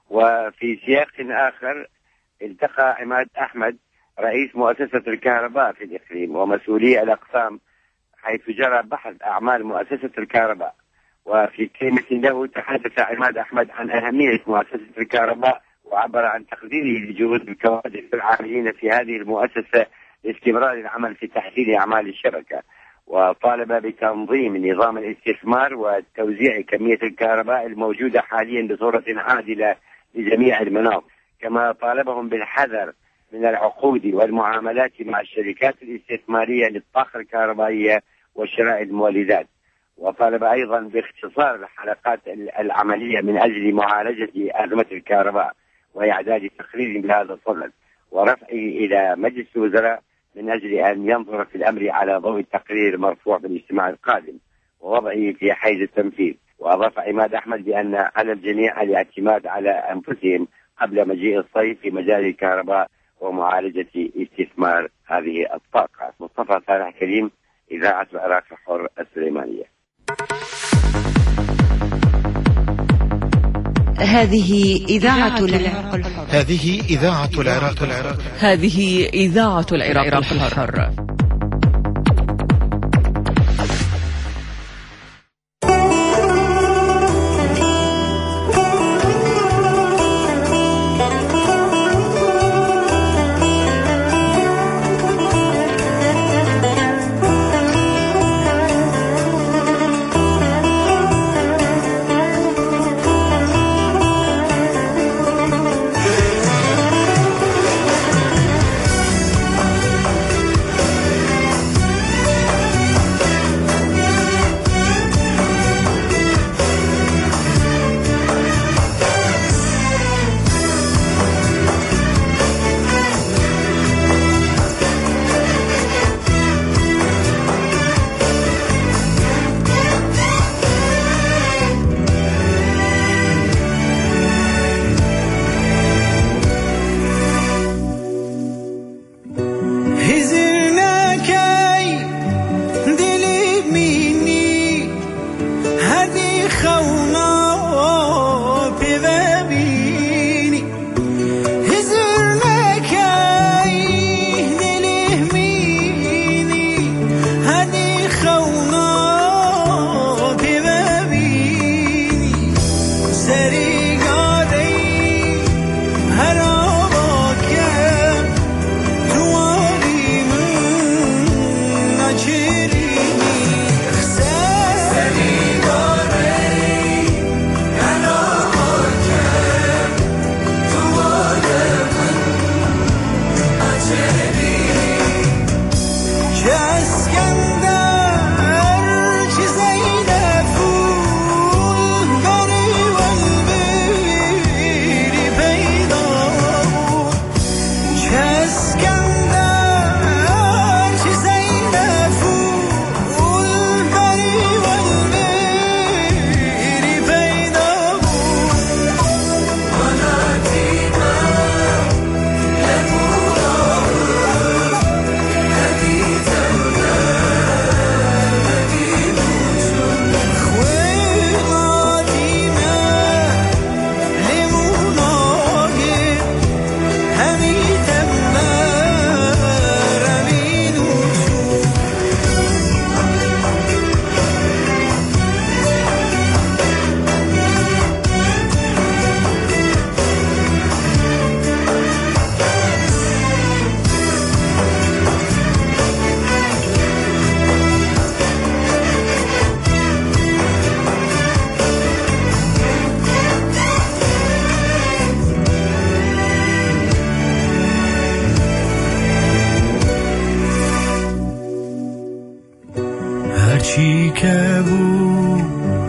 وفي سياق آخر التقى عماد أحمد رئيس مؤسسة الكهرباء في الإقليم ومسؤولي الأقسام حيث جرى بحث أعمال مؤسسة الكهرباء. وفي كلمة له تحدث عماد أحمد عن أهمية مؤسسة الكهرباء وعبر عن تقديره لجهود الكوادر العاملين في هذه المؤسسة لاستمرار العمل في تحسين أعمال الشبكة، وطالب بتنظيم نظام الاستثمار وتوزيع كمية الكهرباء الموجودة حاليا بصورة عادلة لجميع المناطق، كما طالبهم بالحذر من العقود والمعاملات مع الشركات الاستثمارية للطاقة الكهربائية وشراء المولدات. وطالب أيضا باختصار الحلقات العملية من أجل معالجة أزمة الكهرباء وإعداد تقرير بهذا الصدد ورفعه إلى مجلس الوزراء من أجل أن ينظر في الأمر على ضوء التقرير المرفوع بالاجتماع القادم ووضعه في حيز التنفيذ. وأضاف عماد أحمد بأن على الجميع الاعتماد على أنفسهم قبل مجيء الصيف في مجال الكهرباء ومعالجة استثمار هذه الطاقة. مصطفى صالح كريم، إذاعة العراق الحر، السليمانية. هذه إذاعة العراق الحر. هذه إذاعة العراق الحر. هذه إذاعة العراق الحر. هرچی که بود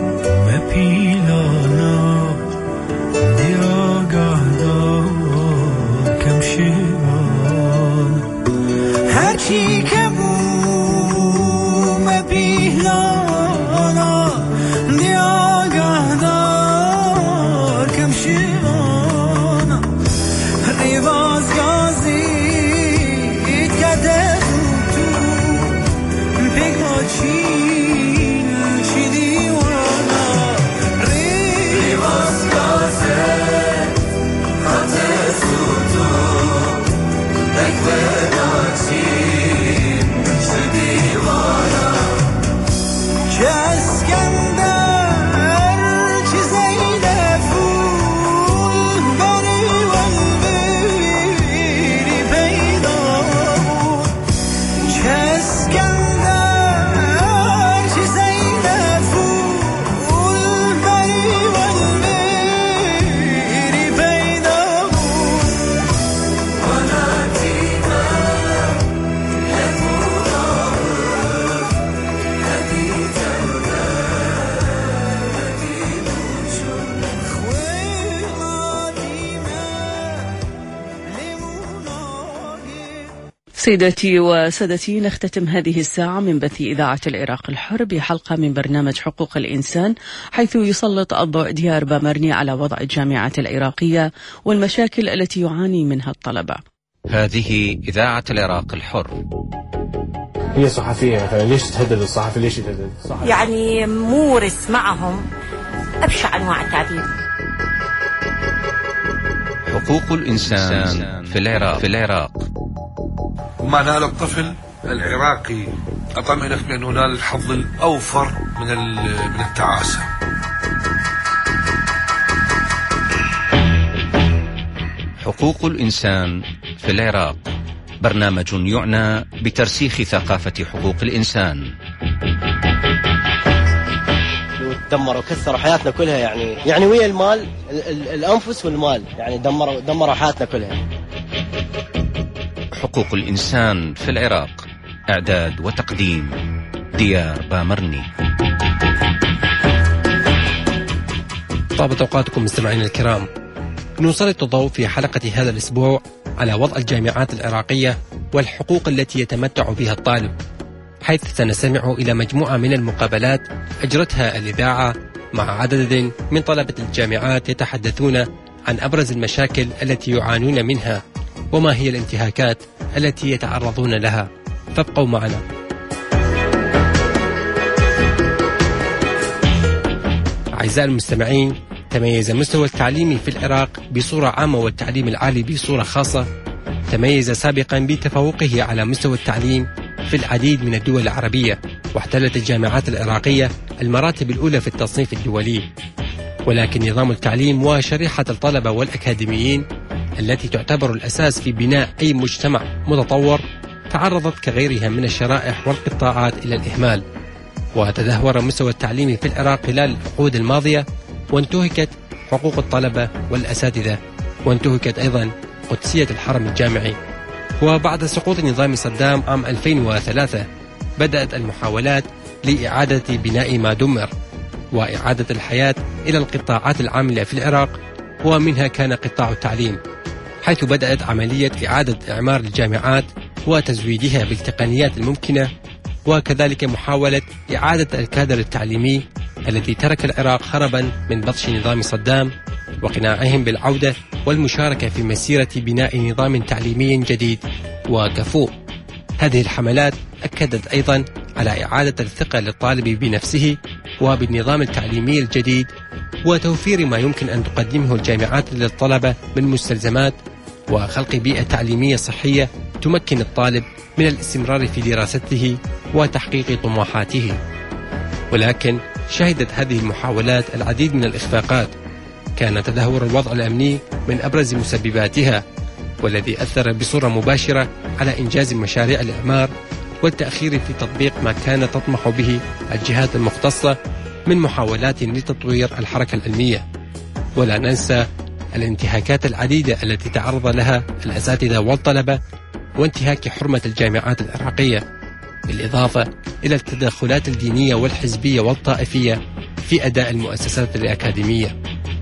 مپیلانا دی آگاه دار کم شیران هرچی که بود مپیلانا دی آگاه دار کم شیران ریواز گازی کده تو بگو چی چی دیوانا ریواز گازه خطه سوتو بگو چی چی دیوانا چه اسکندر چه زینفون بری والبیری پیدا بود چه اسکندر چه زینفون بری والبیری پیدا بود وناتینا سيداتي وسادتي، نختتم هذه الساعة من بث إذاعة العراق الحر بحلقة من برنامج حقوق الإنسان، حيث يسلط الضوء ديار بامرني على وضع الجامعات العراقية والمشاكل التي يعاني منها الطلبة. هذه إذاعة العراق الحر. هي صحفية مثلا، ليش تهدد الصحفي؟ ليش تهدد الصحفي؟ يعني مورس معهم أبشع أنواع التعذيب. حقوق الإنسان في العراق في العراق وما نال الطفل العراقي أطمئنك بأنه نال الحظ الأوفر من من التعاسة. حقوق الإنسان في العراق، برنامج يعنى بترسيخ ثقافة حقوق الإنسان. دمروا وكسروا حياتنا كلها، يعني يعني ويا المال ال ال الأنفس والمال، يعني دمروا دمروا حياتنا كلها. حقوق الإنسان في العراق، إعداد وتقديم ديار بامرني. طابت أوقاتكم مستمعينا الكرام. نسلط الضوء في حلقة هذا الأسبوع على وضع الجامعات العراقية والحقوق التي يتمتع بها الطالب، حيث سنستمع إلى مجموعة من المقابلات أجرتها الإذاعة مع عدد من طلبة الجامعات يتحدثون عن أبرز المشاكل التي يعانون منها وما هي الانتهاكات التي يتعرضون لها. فابقوا معنا. أعزائي المستمعين، تميز مستوى التعليم في العراق بصورة عامة والتعليم العالي بصورة خاصة. تميز سابقا بتفوقه على مستوى التعليم في العديد من الدول العربية، واحتلت الجامعات العراقية المراتب الأولى في التصنيف الدولي. ولكن نظام التعليم وشريحة الطلبة والأكاديميين التي تعتبر الأساس في بناء أي مجتمع متطور تعرضت كغيرها من الشرائح والقطاعات إلى الإهمال، وتدهور مستوى التعليم في العراق خلال العقود الماضية، وانتهكت حقوق الطلبة والأساتذة، وانتهكت أيضا قدسية الحرم الجامعي. وبعد سقوط نظام صدام عام ألفين وثلاثة بدأت المحاولات لإعادة بناء ما دمر وإعادة الحياة إلى القطاعات العاملة في العراق، ومنها كان قطاع التعليم، حيث بدأت عملية إعادة إعمار الجامعات وتزويدها بالتقنيات الممكنة، وكذلك محاولة إعادة الكادر التعليمي الذي ترك العراق هربا من بطش نظام صدام، وقناعهم بالعودة والمشاركة في مسيرة بناء نظام تعليمي جديد وكفؤ. هذه الحملات أكدت أيضا على إعادة الثقة للطالب بنفسه وبالنظام التعليمي الجديد، وتوفير ما يمكن أن تقدمه الجامعات للطلبة من مستلزمات، وخلق بيئة تعليمية صحية تمكن الطالب من الاستمرار في دراسته وتحقيق طموحاته. ولكن شهدت هذه المحاولات العديد من الإخفاقات. كان تدهور الوضع الأمني من أبرز مسبباتها، والذي أثر بصورة مباشرة على إنجاز مشاريع الإعمار والتأخير في تطبيق ما كانت تطمح به الجهات المختصة من محاولات لتطوير الحركة العلمية. ولا ننسى الانتهاكات العديدة التي تعرض لها الأساتذة والطلبة، وانتهاك حرمة الجامعات العراقية، بالإضافة إلى التدخلات الدينية والحزبية والطائفية في أداء المؤسسات الأكاديمية.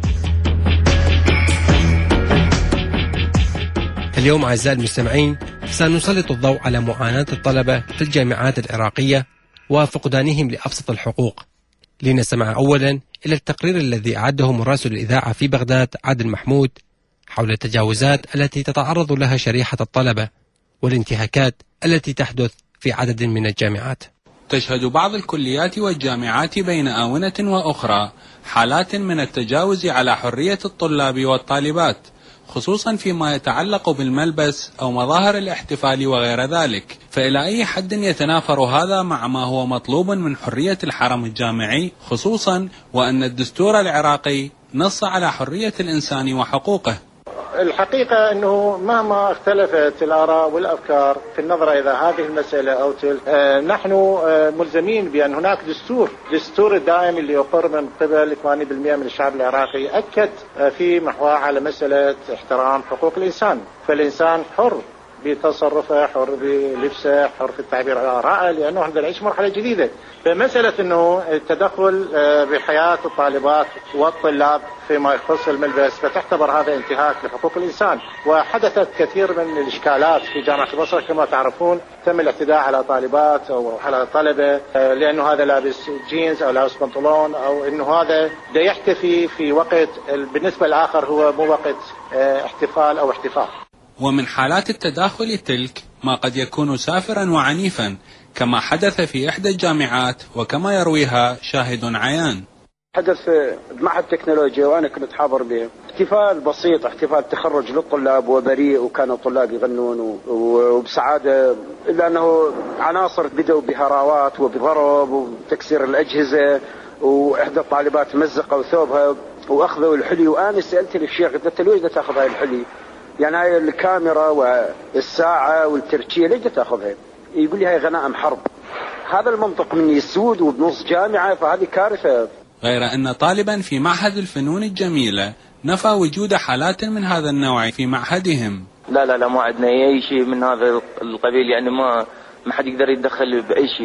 اليوم أعزائي المستمعين سنسلط الضوء على معاناة الطلبة في الجامعات العراقية وفقدانهم لأبسط الحقوق. لنستمع أولا إلى التقرير الذي أعده مراسل الإذاعة في بغداد عادل محمود حول التجاوزات التي تتعرض لها شريحة الطلبة والانتهاكات التي تحدث في عدد من الجامعات. تشهد بعض الكليات والجامعات بين آونة وأخرى حالات من التجاوز على حرية الطلاب والطالبات، خصوصا فيما يتعلق بالملبس أو مظاهر الاحتفال وغير ذلك. فإلى أي حد يتنافر هذا مع ما هو مطلوب من حرية الحرم الجامعي، خصوصا وأن الدستور العراقي نص على حرية الإنسان وحقوقه؟ الحقيقة أنه مهما اختلفت الآراء والأفكار في النظرة إلى هذه المسألة أو تلك، آه نحن آه ملزمين بأن هناك دستور دستور الدائم اللي يقر من قبل ثمانين بالمئة من الشعب العراقي، أكد آه في محور على مسألة احترام حقوق الإنسان. فالإنسان حر بتصرفه، حر بلبسه، حر في التعبير عن آرائه، لأنه احنا نعيش مرحلة جديدة. فمسألة أنه التدخل بحياة الطالبات والطلاب فيما يخص الملبس فتعتبر هذا انتهاك لحقوق الإنسان. وحدثت كثير من الإشكالات في جامعة البصرة كما تعرفون، تم الاعتداء على طالبات أو على طلبة لأنه هذا لابس جينز أو لابس بنطلون، أو أنه هذا دا يحتفي في وقت بالنسبة الآخر هو مو وقت احتفال أو احتفال. ومن حالات التداخل تلك ما قد يكون سافرا وعنيفا كما حدث في إحدى الجامعات وكما يرويها شاهد عيان. حدث بمعهد التكنولوجيا وأنا كنت حاضر به احتفال بسيط، احتفال تخرج للطلاب وبريء، وكانوا الطلاب يغنون وبسعادة، إلا أنه عناصر بدأوا بهراوات وبضرب وتكسير الأجهزة، وإحدى الطالبات مزقوا ثوبها وأخذوا الحلي. وأنا سألت الشيخ قلت له ليش تأخذ هاي الحلي؟ يعني هاي الكاميرا والساعة والتركية ليش تأخذها؟ يقول لي هاي غنائم حرب. هذا المنطق من يسود وبنص جامعة، فهذه كارثة. غير أن طالبا في معهد الفنون الجميلة نفى وجود حالات من هذا النوع في معهدهم. لا لا لا ما عندنا أي شيء من هذا القبيل، يعني ما ما حد يقدر يتدخل بأي شيء،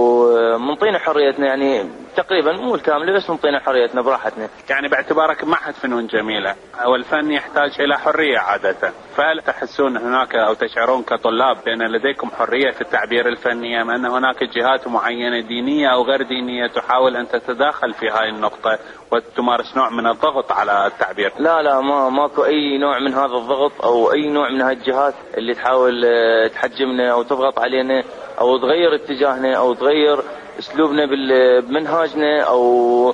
ومنطينا حريتنا يعني تقريبا مو الكاملة بس منطينا حريتنا براحتنا. يعني باعتبارك معهد فنون جميلة والفن يحتاج إلى حرية عادة، فهل تحسون هناك أو تشعرون كطلاب بأن لديكم حرية في التعبير الفني، أم أن هناك جهات معينة دينية أو غير دينية تحاول أن تتداخل في هذه النقطة وتمارس نوع من الضغط على التعبير؟ لا لا ما ماكو أي نوع من هذا الضغط أو أي نوع من هذه الجهات اللي تحاول تحجمنا أو تضغط علينا أو تغير اتجاهنا أو تغير اسلوبنا بمنهاجنا او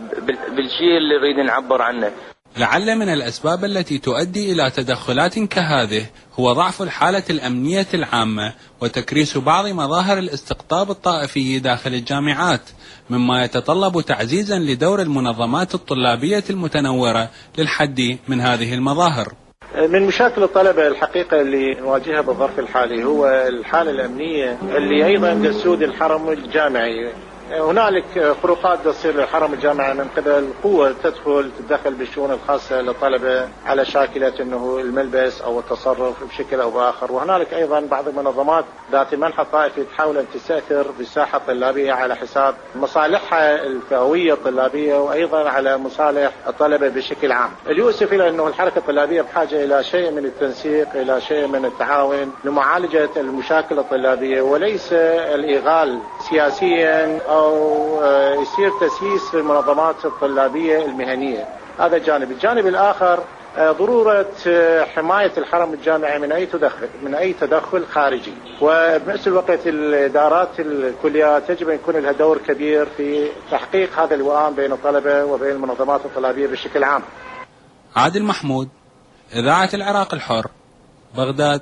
بالشيء اللي نريد نعبر عنه. لعل من الاسباب التي تؤدي الى تدخلات كهذه هو ضعف الحالة الامنية العامة وتكريس بعض مظاهر الاستقطاب الطائفي داخل الجامعات، مما يتطلب تعزيزا لدور المنظمات الطلابية المتنورة للحد من هذه المظاهر. من مشاكل الطلبة الحقيقة اللي نواجهها بالظرف الحالي هو الحالة الأمنية اللي أيضا تسود الحرم الجامعي. هنالك خروقات تصير للحرم الجامعي من قبل قوة تدخل تتدخل بالشؤون الخاصة للطلبة على شاكلة أنه الملبس أو التصرف بشكل أو بآخر. وهنالك أيضا بعض المنظمات ذات منحى طائفي تحاول أن تستأثر بالساحة الطلابية على حساب مصالحها الفئوية الطلابية وأيضا على مصالح الطلبة بشكل عام. اليؤسف إلى أنه الحركة الطلابية بحاجة إلى شيء من التنسيق، إلى شيء من التعاون لمعالجة المشاكل الطلابية، وليس الإغال سياسيا أو يصير تسييس للمنظمات الطلابية المهنية. هذا الجانب. الجانب الآخر ضرورة حماية الحرم الجامعي من أي تدخل من أي تدخل خارجي، وبنفس الوقت الإدارات الكليات يجب أن يكون لها دور كبير في تحقيق هذا الوئام بين الطلبة وبين المنظمات الطلابية بشكل عام. عادل محمود، إذاعة العراق الحر، بغداد.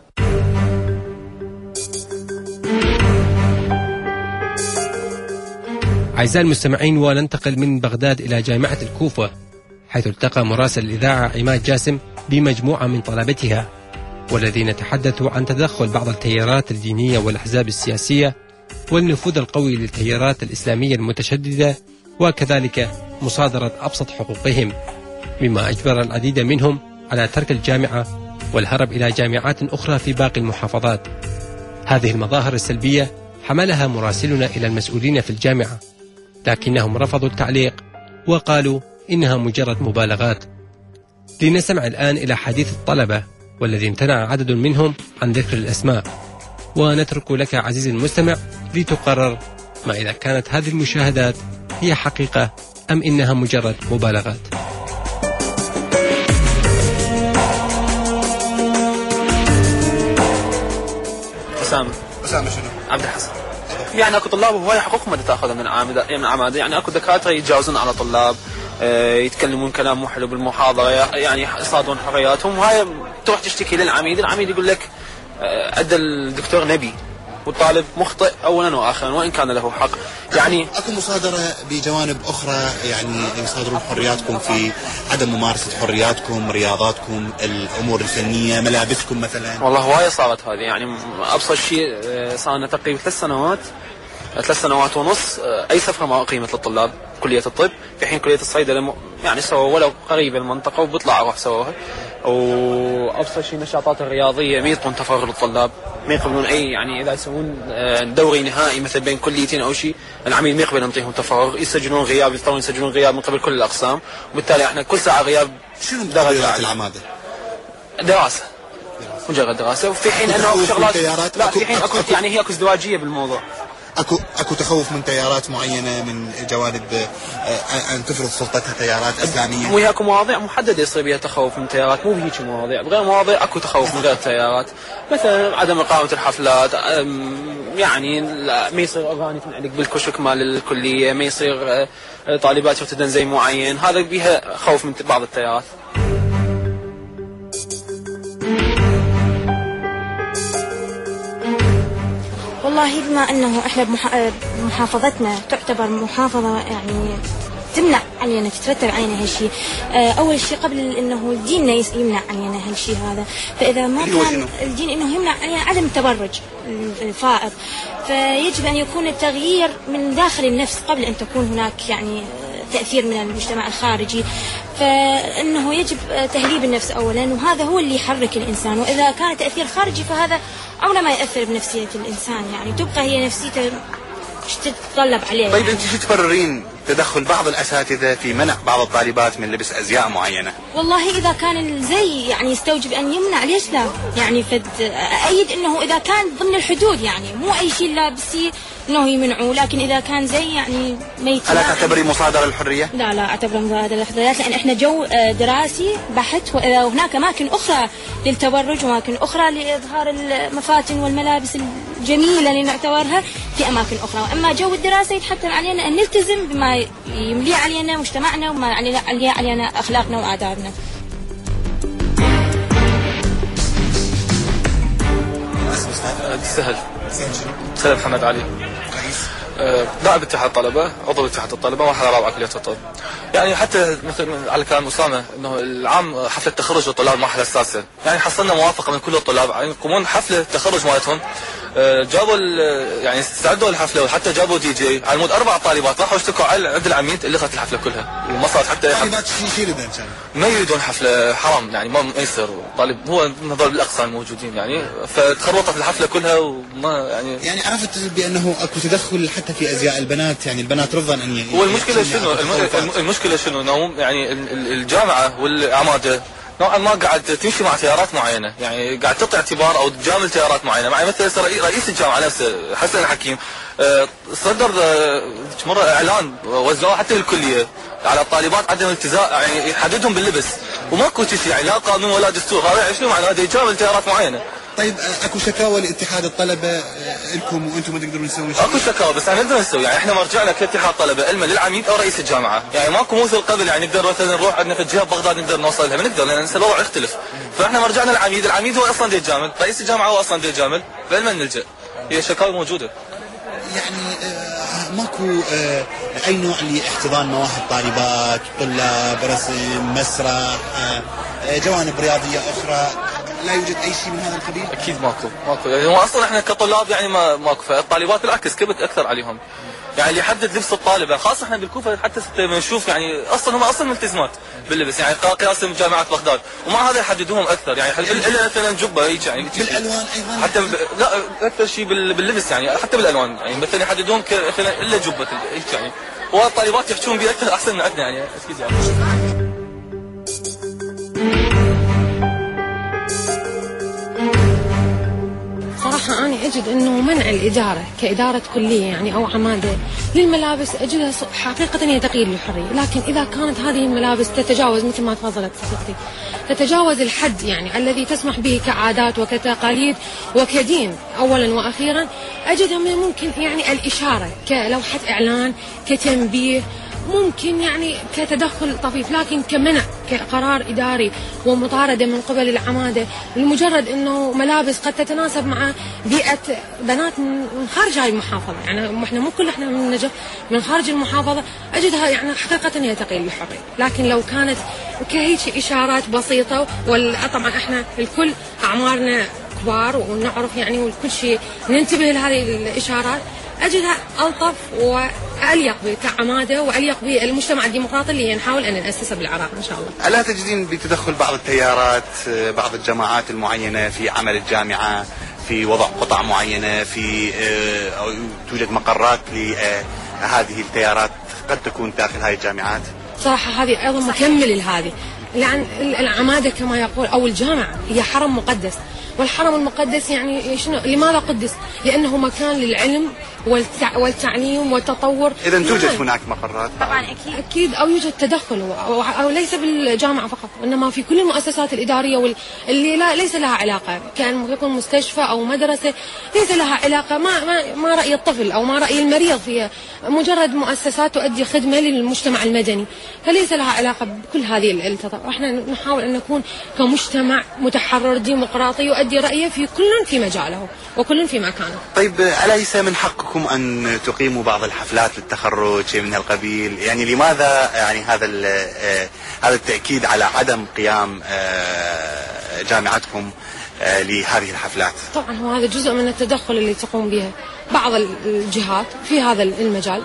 أعزائي المستمعين، وننتقل من بغداد إلى جامعة الكوفة، حيث التقى مراسل الإذاعة عماد جاسم بمجموعة من طلبتها، والذين تحدثوا عن تدخل بعض التيارات الدينية والأحزاب السياسية والنفوذ القوي للتيارات الإسلامية المتشددة، وكذلك مصادرة أبسط حقوقهم، مما أجبر العديد منهم على ترك الجامعة والهرب إلى جامعات أخرى في باقي المحافظات. هذه المظاهر السلبية حملها مراسلنا إلى المسؤولين في الجامعة، لكنهم رفضوا التعليق وقالوا إنها مجرد مبالغات. لنستمع الآن إلى حديث الطلبة والذي امتنع عدد منهم عن ذكر الأسماء، ونترك لك عزيزي المستمع لتقرر ما إذا كانت هذه المشاهدات هي حقيقة أم إنها مجرد مبالغات. أسامة أسامة شنو؟ عبد الحسن. يعني اكو طلاب وهواي حقوقهم ما تاخذها من العامده من العماده، يعني اكو دكاتره يتجاوزون على طلاب، يتكلمون كلام مو حلو بالمحاضره، يعني يصادون حرياتهم، وهاي تروح تشتكي للعميد، العميد يقول لك ادى الدكتور نبي والطالب مخطئ اولا واخرا وان كان له حق. يعني اكو مصادره بجوانب اخرى، يعني يصادرون حرياتكم في عدم ممارسه حرياتكم، رياضاتكم، الامور الفنيه، ملابسكم مثلا؟ والله هوايه صارت هذه، يعني ابسط شيء صار لنا تقريبا ثلاث سنوات ثلاث سنوات ونص اي سفره ما اقيمت للطلاب كليه الطب، في حين كليه الصيدله يعني سووا ولو قريبه المنطقه وبيطلع اروح سووها. وابسط شيء النشاطات الرياضيه ما يعطون تفرغ للطلاب، ما يقبلون اي يعني اذا يسوون دوري نهائي مثل بين كليتين او شيء، العميد ما يقبل يعطيهم تفرغ، يسجلون غياب، يضطرون يسجلون غياب من قبل كل الاقسام، وبالتالي احنا كل ساعه غياب. شنو درجات العماده؟ دراسه، مجرد دراسه، وفي حين انه شغلات لا في حين اكو يعني هي اكو ازدواجيه بالموضوع. اكو اكو تخوف من تيارات معينه من جوانب ان تفرض سلطتها تيارات اسلاميه؟ مو هي اكو مواضيع محدده يصير بها تخوف من تيارات، مو بهيك مواضيع، بغير مواضيع اكو تخوف من غير تيارات، مثلا عدم اقامه الحفلات، يعني ما يصير اغاني تنعلق بالكشك مال الكليه، ما يصير طالبات يرتدن زي معين، هذا بها خوف من بعض التيارات. والله بما أنه إحنا بمحافظتنا تعتبر محافظة يعني تمنع علينا تترتب علينا هالشيء، أول شيء قبل أنه ديننا يمنع علينا هالشيء هذا، فإذا ما كان الدين أنه يمنع علينا عدم التبرج الفائض، فيجب أن يكون التغيير من داخل النفس قبل أن تكون هناك يعني تأثير من المجتمع الخارجي، فإنه يجب تهذيب النفس أولا، وهذا هو اللي يحرك الإنسان، وإذا كان تأثير خارجي فهذا عمره ما يأثر بنفسية الإنسان، يعني تبقى هي نفسيته تتطلب عليه. طيب أنت شو تبررين تدخل بعض الأساتذة في منع بعض الطالبات من لبس أزياء معينة؟ والله إذا كان الزي يعني يستوجب أن يمنع ليش لا؟ يعني فد أيد إنه إذا كان ضمن الحدود، يعني مو أي شيء لابسيه إنه يمنعوه، لكن إذا كان زي يعني ما يتبع. ألا تعتبري مصادرة الحرية؟ لا لا أعتبر مصادرة الحرية، لأن إحنا جو دراسي بحت، وإذا هناك أماكن أخرى للتبرج وأماكن أخرى لإظهار المفاتن والملابس الجميلة اللي نعتبرها في أماكن أخرى، أما جو الدراسة يتحتم علينا أن نلتزم بما يملي علينا مجتمعنا وما يملي علينا أخلاقنا وآدابنا. سهل سهل محمد علي، نائب اتحاد الطلبة، عضو اتحاد الطلبة، مرحلة رابعة كلية الطب. يعني حتى مثل على كلام أسامة انه العام حفلة تخرج الطلاب المرحلة السادسة، يعني حصلنا موافقة من كل الطلاب يعني يقومون حفلة تخرج مالتهم، جابوا يعني استعدوا الحفلة وحتى جابوا دي جي على مود أربع طالبات راحوا اشتكوا على عند العميد اللي اخذت الحفلة كلها، وما صارت حتى طالبات شو يريدون ما يريدون حفلة، حرام يعني ما يصير، طالب هو من هذول الأقسام الموجودين يعني، فتخربطت الحفلة كلها وما يعني يعني عرفت بأنه اكو تدخل حتى في أزياء البنات، يعني البنات رفضا أن ي... والمشكلة شنو المشكلة شنو انه يعني الجامعة والعمادة نوعا ما قاعد تمشي مع تيارات معينه، يعني قاعد تعطي اعتبار او تجامل تيارات معينه، مع مثلا رئيس الجامعه نفسه حسن الحكيم صدر مره اعلان وزعوه حتى للكليه على الطالبات عدم التزام، يعني يحددهم باللبس، وماكو شيء يعني لا قانون ولا دستور، هذا شنو معناه؟ هذا يجامل تيارات معينه. طيب اكو شكاوى لاتحاد الطلبه لكم وانتم ما تقدرون تسوون شيء؟ اكو شكاوى بس احنا نقدر نسوي، يعني احنا مرجعنا كاتحاد طلبه اما للعميد او رئيس الجامعه، يعني ماكو مثل قبل يعني نقدر مثلا نروح عندنا في جهه بغداد نقدر نوصلها، ما نقدر لان الوضع يختلف، فاحنا مرجعنا للعميد، العميد هو اصلا دي يجامل، رئيس الجامعه هو اصلا دي يجامل، فلما نلجا هي شكاوى موجوده. يعني آه ماكو آه اي نوع لاحتضان مواهب طالبات، طلاب، رسم، مسرح، آه جوانب رياضيه اخرى، لا يوجد اي شيء من هذا القبيل؟ اكيد ماكو ماكو، يعني هو اصلا احنا كطلاب يعني ما ماكو، فالطالبات بالعكس كبت اكثر عليهم، يعني اللي يحدد لبس الطالبه، خاصه احنا بالكوفه حتى بنشوف يعني اصلا هم اصلا ملتزمات باللبس يعني قياس من جامعه بغداد، ومع هذا يحددوهم اكثر يعني الا مثلا جبه هيك يعني بالالوان ايضا حتى ب... لا اكثر شيء بال... باللبس يعني حتى بالالوان يعني مثلا يحددوهم مثلا الا جبه هيك يعني، والطالبات يحجون به اكثر احسن من عندنا يعني اكيد يعني. صراحة أنا أجد أنه منع الإدارة كإدارة كلية يعني أو عمادة للملابس أجدها حقيقة هي تقييد للحرية، لكن إذا كانت هذه الملابس تتجاوز مثل ما تفضلت صديقتي تتجاوز الحد يعني الذي تسمح به كعادات وكتقاليد وكدين أولا وأخيرا، أجدها ممكن يعني الإشارة كلوحة إعلان كتنبيه، ممكن يعني كتدخل طفيف، لكن كمنع كقرار إداري ومطاردة من قبل العمادة لمجرد أنه ملابس قد تتناسب مع بيئة بنات من خارج هاي المحافظة، يعني احنا مو كل احنا من النجف من خارج المحافظة، أجدها يعني حقيقة هي تقييد للحرية، لكن لو كانت كهيك إشارات بسيطة، وطبعا احنا الكل أعمارنا كبار ونعرف يعني والكل شيء ننتبه لهذه الإشارات، أجدها ألطف وأليق كعمادة وأليق بالمجتمع الديمقراطي اللي نحاول أن نأسسه بالعراق إن شاء الله. ألا تجدين بتدخل بعض التيارات بعض الجماعات المعينة في عمل الجامعة في وضع قطع معينة في أو توجد مقرات لهذه التيارات قد تكون داخل هذه الجامعات؟ صراحة هذه أيضا مكمل لهذه، لأن العمادة كما يقول أو الجامعة هي حرم مقدس، والحرم المقدس يعني شنو لماذا قدس؟ لأنه مكان للعلم والتع... والتعليم والتطور. إذا توجد هناك مقرات طبعا أكيد أكيد أو يوجد تدخل أو... أو ليس بالجامعة فقط، إنما في كل المؤسسات الإدارية وال... اللي لا ليس لها علاقة، كان يكون مستشفى أو مدرسة ليس لها علاقة، ما ما ما رأي الطفل أو ما رأي المريض فيها، مجرد مؤسسات تؤدي خدمة للمجتمع المدني، فليس لها علاقة بكل هذه التطور. احنا نحاول أن نكون كمجتمع متحرر ديمقراطي يؤدي رأيه في كل في مجاله وكل في مكانه. طيب أليس من حقكم أن تقيموا بعض الحفلات للتخرج شيء من هالقبيل؟ يعني لماذا يعني هذا هذا التأكيد على عدم قيام جامعتكم لهذه الحفلات؟ طبعا هو هذا جزء من التدخل اللي تقوم به بعض الجهات في هذا المجال.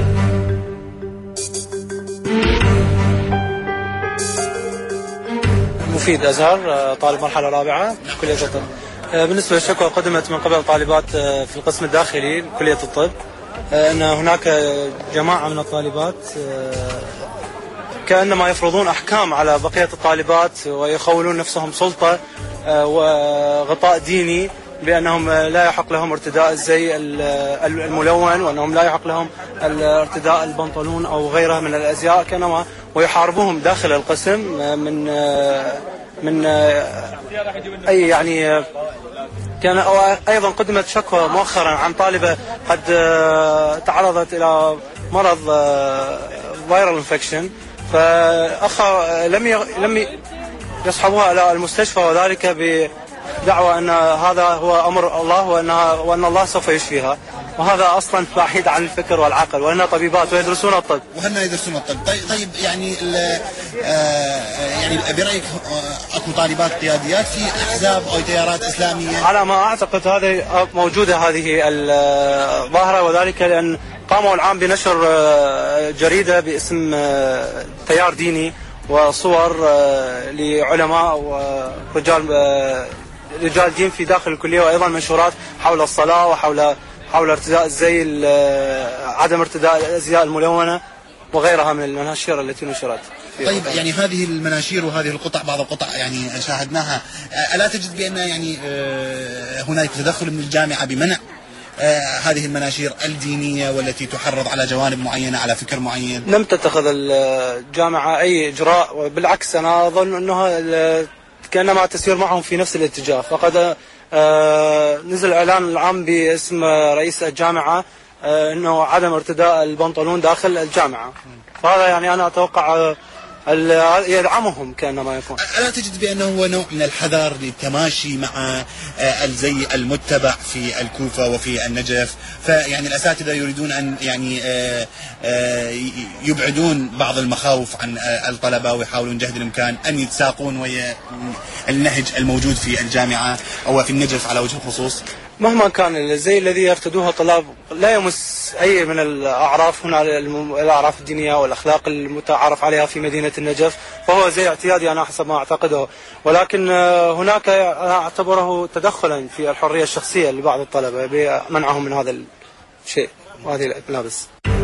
مفيد أزهر، طالب مرحلة رابعة كلية الطب. بالنسبة للشكوى قدمت من قبل طالبات في القسم الداخلي كلية الطب أن هناك جماعة من الطالبات كأنما يفرضون أحكام على بقية الطالبات ويخولون نفسهم سلطة وغطاء ديني بأنهم لا يحق لهم ارتداء الزي الملون، وأنهم لا يحق لهم ارتداء البنطلون أو غيرها من الأزياء، كأنما ويحاربوهم داخل القسم من من أي يعني. كان أيضا قدمت شكوى مؤخرا عن طالبة قد تعرضت إلى مرض فيرال انفكشن، فأخا لم لم يصحبوها إلى المستشفى، وذلك بدعوى أن هذا هو أمر الله وأن وأن الله سوف يشفيها، وهذا أصلا بعيد عن الفكر والعقل، وأنها طبيبات ويدرسون الطب. وهن يدرسون الطب. طيب, طيب يعني يعني برأيك أكو طالبات قياديات في أحزاب أو تيارات إسلامية؟ على ما أعتقد هذه موجودة هذه الظاهرة، وذلك لأن قاموا العام بنشر جريدة باسم تيار ديني وصور لعلماء ورجال رجال دين في داخل الكلية، وأيضا منشورات حول الصلاة وحول حول ارتداء الزي، عدم ارتداء الأزياء الملونة وغيرها من المناشير التي نشرت. طيب يعني هذه المناشير وهذه القطع بعض القطع يعني شاهدناها، ألا تجد بأن يعني هناك تدخل من الجامعة بمنع هذه المناشير الدينية والتي تحرض على جوانب معينة على فكر معين؟ لم تتخذ الجامعة أي إجراء، وبالعكس أنا أظن أنها كأنما تسير معهم في نفس الاتجاه. فقد آه نزل إعلان العام باسم رئيس الجامعة آه أنه عدم ارتداء البنطلون داخل الجامعة، فهذا يعني أنا أتوقع يدعمهم كأنما يكون. ألا تجد بأنه هو نوع من الحذر للتماشي مع الزي المتبع في الكوفة وفي النجف؟ فيعني الأساتذة يريدون أن يعني يبعدون بعض المخاوف عن الطلبة ويحاولون جهد الإمكان أن يتساقون ويا النهج الموجود في الجامعة أو في النجف على وجه الخصوص. مهما كان الزي الذي يرتدوه الطلاب لا يمس أي من الأعراف هنا، الأعراف الدينية والأخلاق المتعارف عليها في مدينة النجف، فهو زي اعتيادي أنا حسب ما أعتقده، ولكن هناك أنا أعتبره تدخلا في الحرية الشخصية لبعض الطلبة بمنعهم من هذا الشيء وهذه الملابس.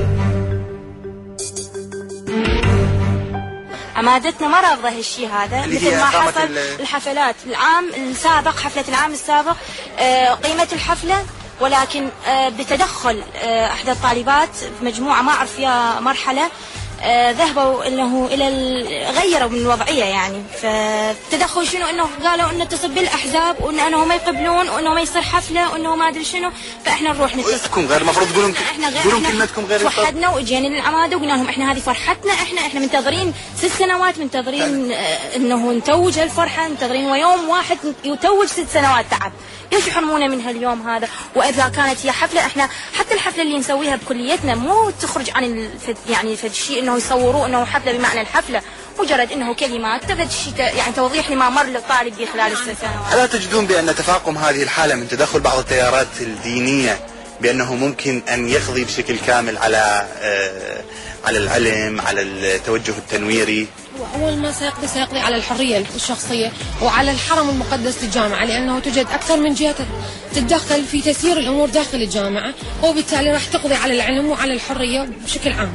عمادتنا ما رافضه هالشيء هذا، مثل ما حصل الحفلات العام السابق، حفلة العام السابق آه قيمة الحفلة، ولكن آه بتدخل آه احدى الطالبات في مجموعة ما اعرف يا مرحلة آه ذهبوا انه الى غيروا من الوضعيه يعني. فتدخل شنو انه قالوا انه اتصل بالاحزاب وانه انه ما يقبلون وانه ما يصير حفله وانه ما ادري شنو، فاحنا نروح نتصل. غير المفروض تقولون احنا غير تقولون كلمتكم غير. وحدنا واجينا للعماده وقلنا لهم احنا هذه فرحتنا، احنا احنا منتظرين ست سنوات منتظرين آه انه نتوج الفرحه، منتظرين ويوم واحد يتوج ست سنوات تعب. ليش يحرمونا من هاليوم هذا؟ واذا كانت هي حفله، احنا حتى الحفله اللي نسويها بكليتنا مو تخرج عن الفد يعني فد شيء انه يصوروه انه حفله بمعنى الحفله، مجرد انه كلمات تبدا شيء يعني توضيح لما مر للطالب في خلال الست سنوات. الا تجدون بان تفاقم هذه الحاله من تدخل بعض التيارات الدينيه بانه ممكن ان يقضي بشكل كامل على آه على العلم، على التوجه التنويري؟ أول ما سيقضي سيقضي على الحرية الشخصية وعلى الحرم المقدس للجامعة، لأنه توجد أكثر من جهة تتدخل في تسيير الأمور داخل الجامعة، وبالتالي راح تقضي على العلم وعلى الحرية بشكل عام.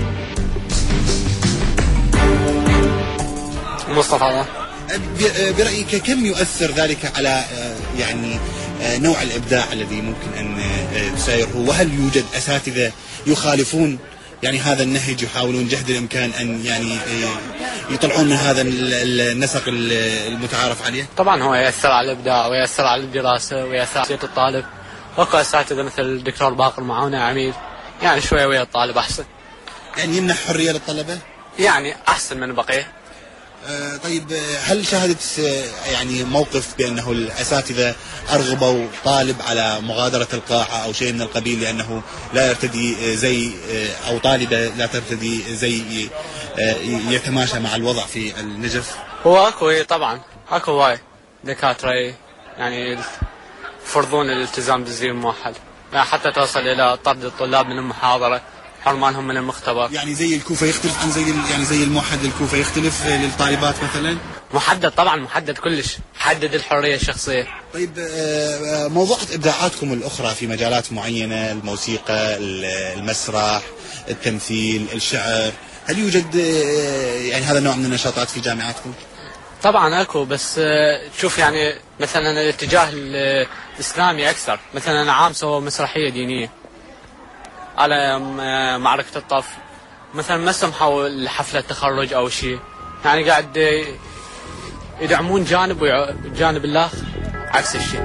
مصطفى، برأيك كم يؤثر ذلك على يعني نوع الإبداع الذي ممكن أن تسايره؟ وهل يوجد أساتذة يخالفون يعني هذا النهج، يحاولون جهد الإمكان أن يعني يطلعون من هذا النسق المتعارف عليه؟ طبعا هو يأثر على الإبداع ويأثر على الدراسة ويأثر على شخصية الطالب. وقع أساتذة مثل الدكتور باقر معاونة عميد يعني شوية ويا الطالب أحسن، يعني يمنح حرية للطلبة؟ يعني أحسن من البقية. آه طيب، هل شاهدت يعني موقف بأنه الأساتذة أرغبوا طالب على مغادرة القاعة أو شيء من القبيل لأنه لا يرتدي زي أو طالبة لا ترتدي زي يتماشى مع الوضع في النجف؟ هو أكو طبعا أكو هواي دكاترة يعني يفرضون الالتزام بالزي الموحد، يعني حتى توصل إلى طرد الطلاب من المحاضرة، حرمانهم من المختبر. يعني زي الكوفة يختلف عن زي يعني زي الموحد الكوفة يختلف للطالبات مثلا؟ محدد طبعا، محدد كلش، حدد الحرية الشخصية. طيب، موضوعة إبداعاتكم الأخرى في مجالات معينة، الموسيقى، المسرح، التمثيل، الشعر، هل يوجد يعني هذا النوع من النشاطات في جامعاتكم؟ طبعا اكو، بس تشوف يعني مثلا الاتجاه الإسلامي أكثر. مثلا عام سووا مسرحية دينية على معركة الطف، مثلا ما سمحوا لحفلة تخرج أو شيء، يعني قاعد يدعمون جانب وجانب الآخر عكس الشيء.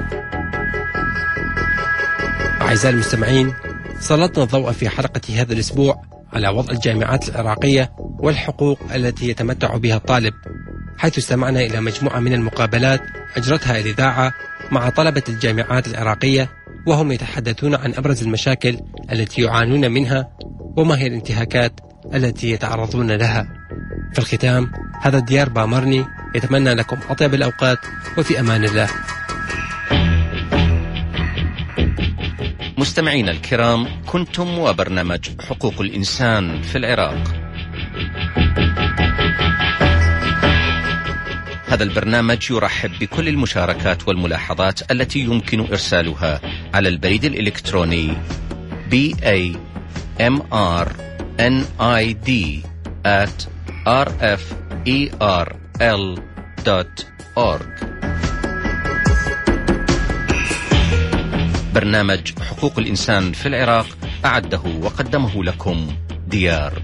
أعزائي المستمعين، سلطنا الضوء في حلقة هذا الأسبوع على وضع الجامعات العراقية والحقوق التي يتمتع بها الطالب، حيث استمعنا إلى مجموعة من المقابلات أجرتها الإذاعة مع طلبة الجامعات العراقية، وهم يتحدثون عن أبرز المشاكل التي يعانون منها وما هي الانتهاكات التي يتعرضون لها. في الختام، هذا ديار بامرني يتمنى لكم أطيب الأوقات وفي أمان الله. مستمعينا الكرام، كنتم وبرنامج حقوق الإنسان في العراق. هذا البرنامج يرحب بكل المشاركات والملاحظات التي يمكن إرسالها على البريد الإلكتروني بي إيه إم آر إن آي دي آت آر إف إي آر إل دوت أورج. برنامج حقوق الإنسان في العراق أعده وقدمه لكم ديار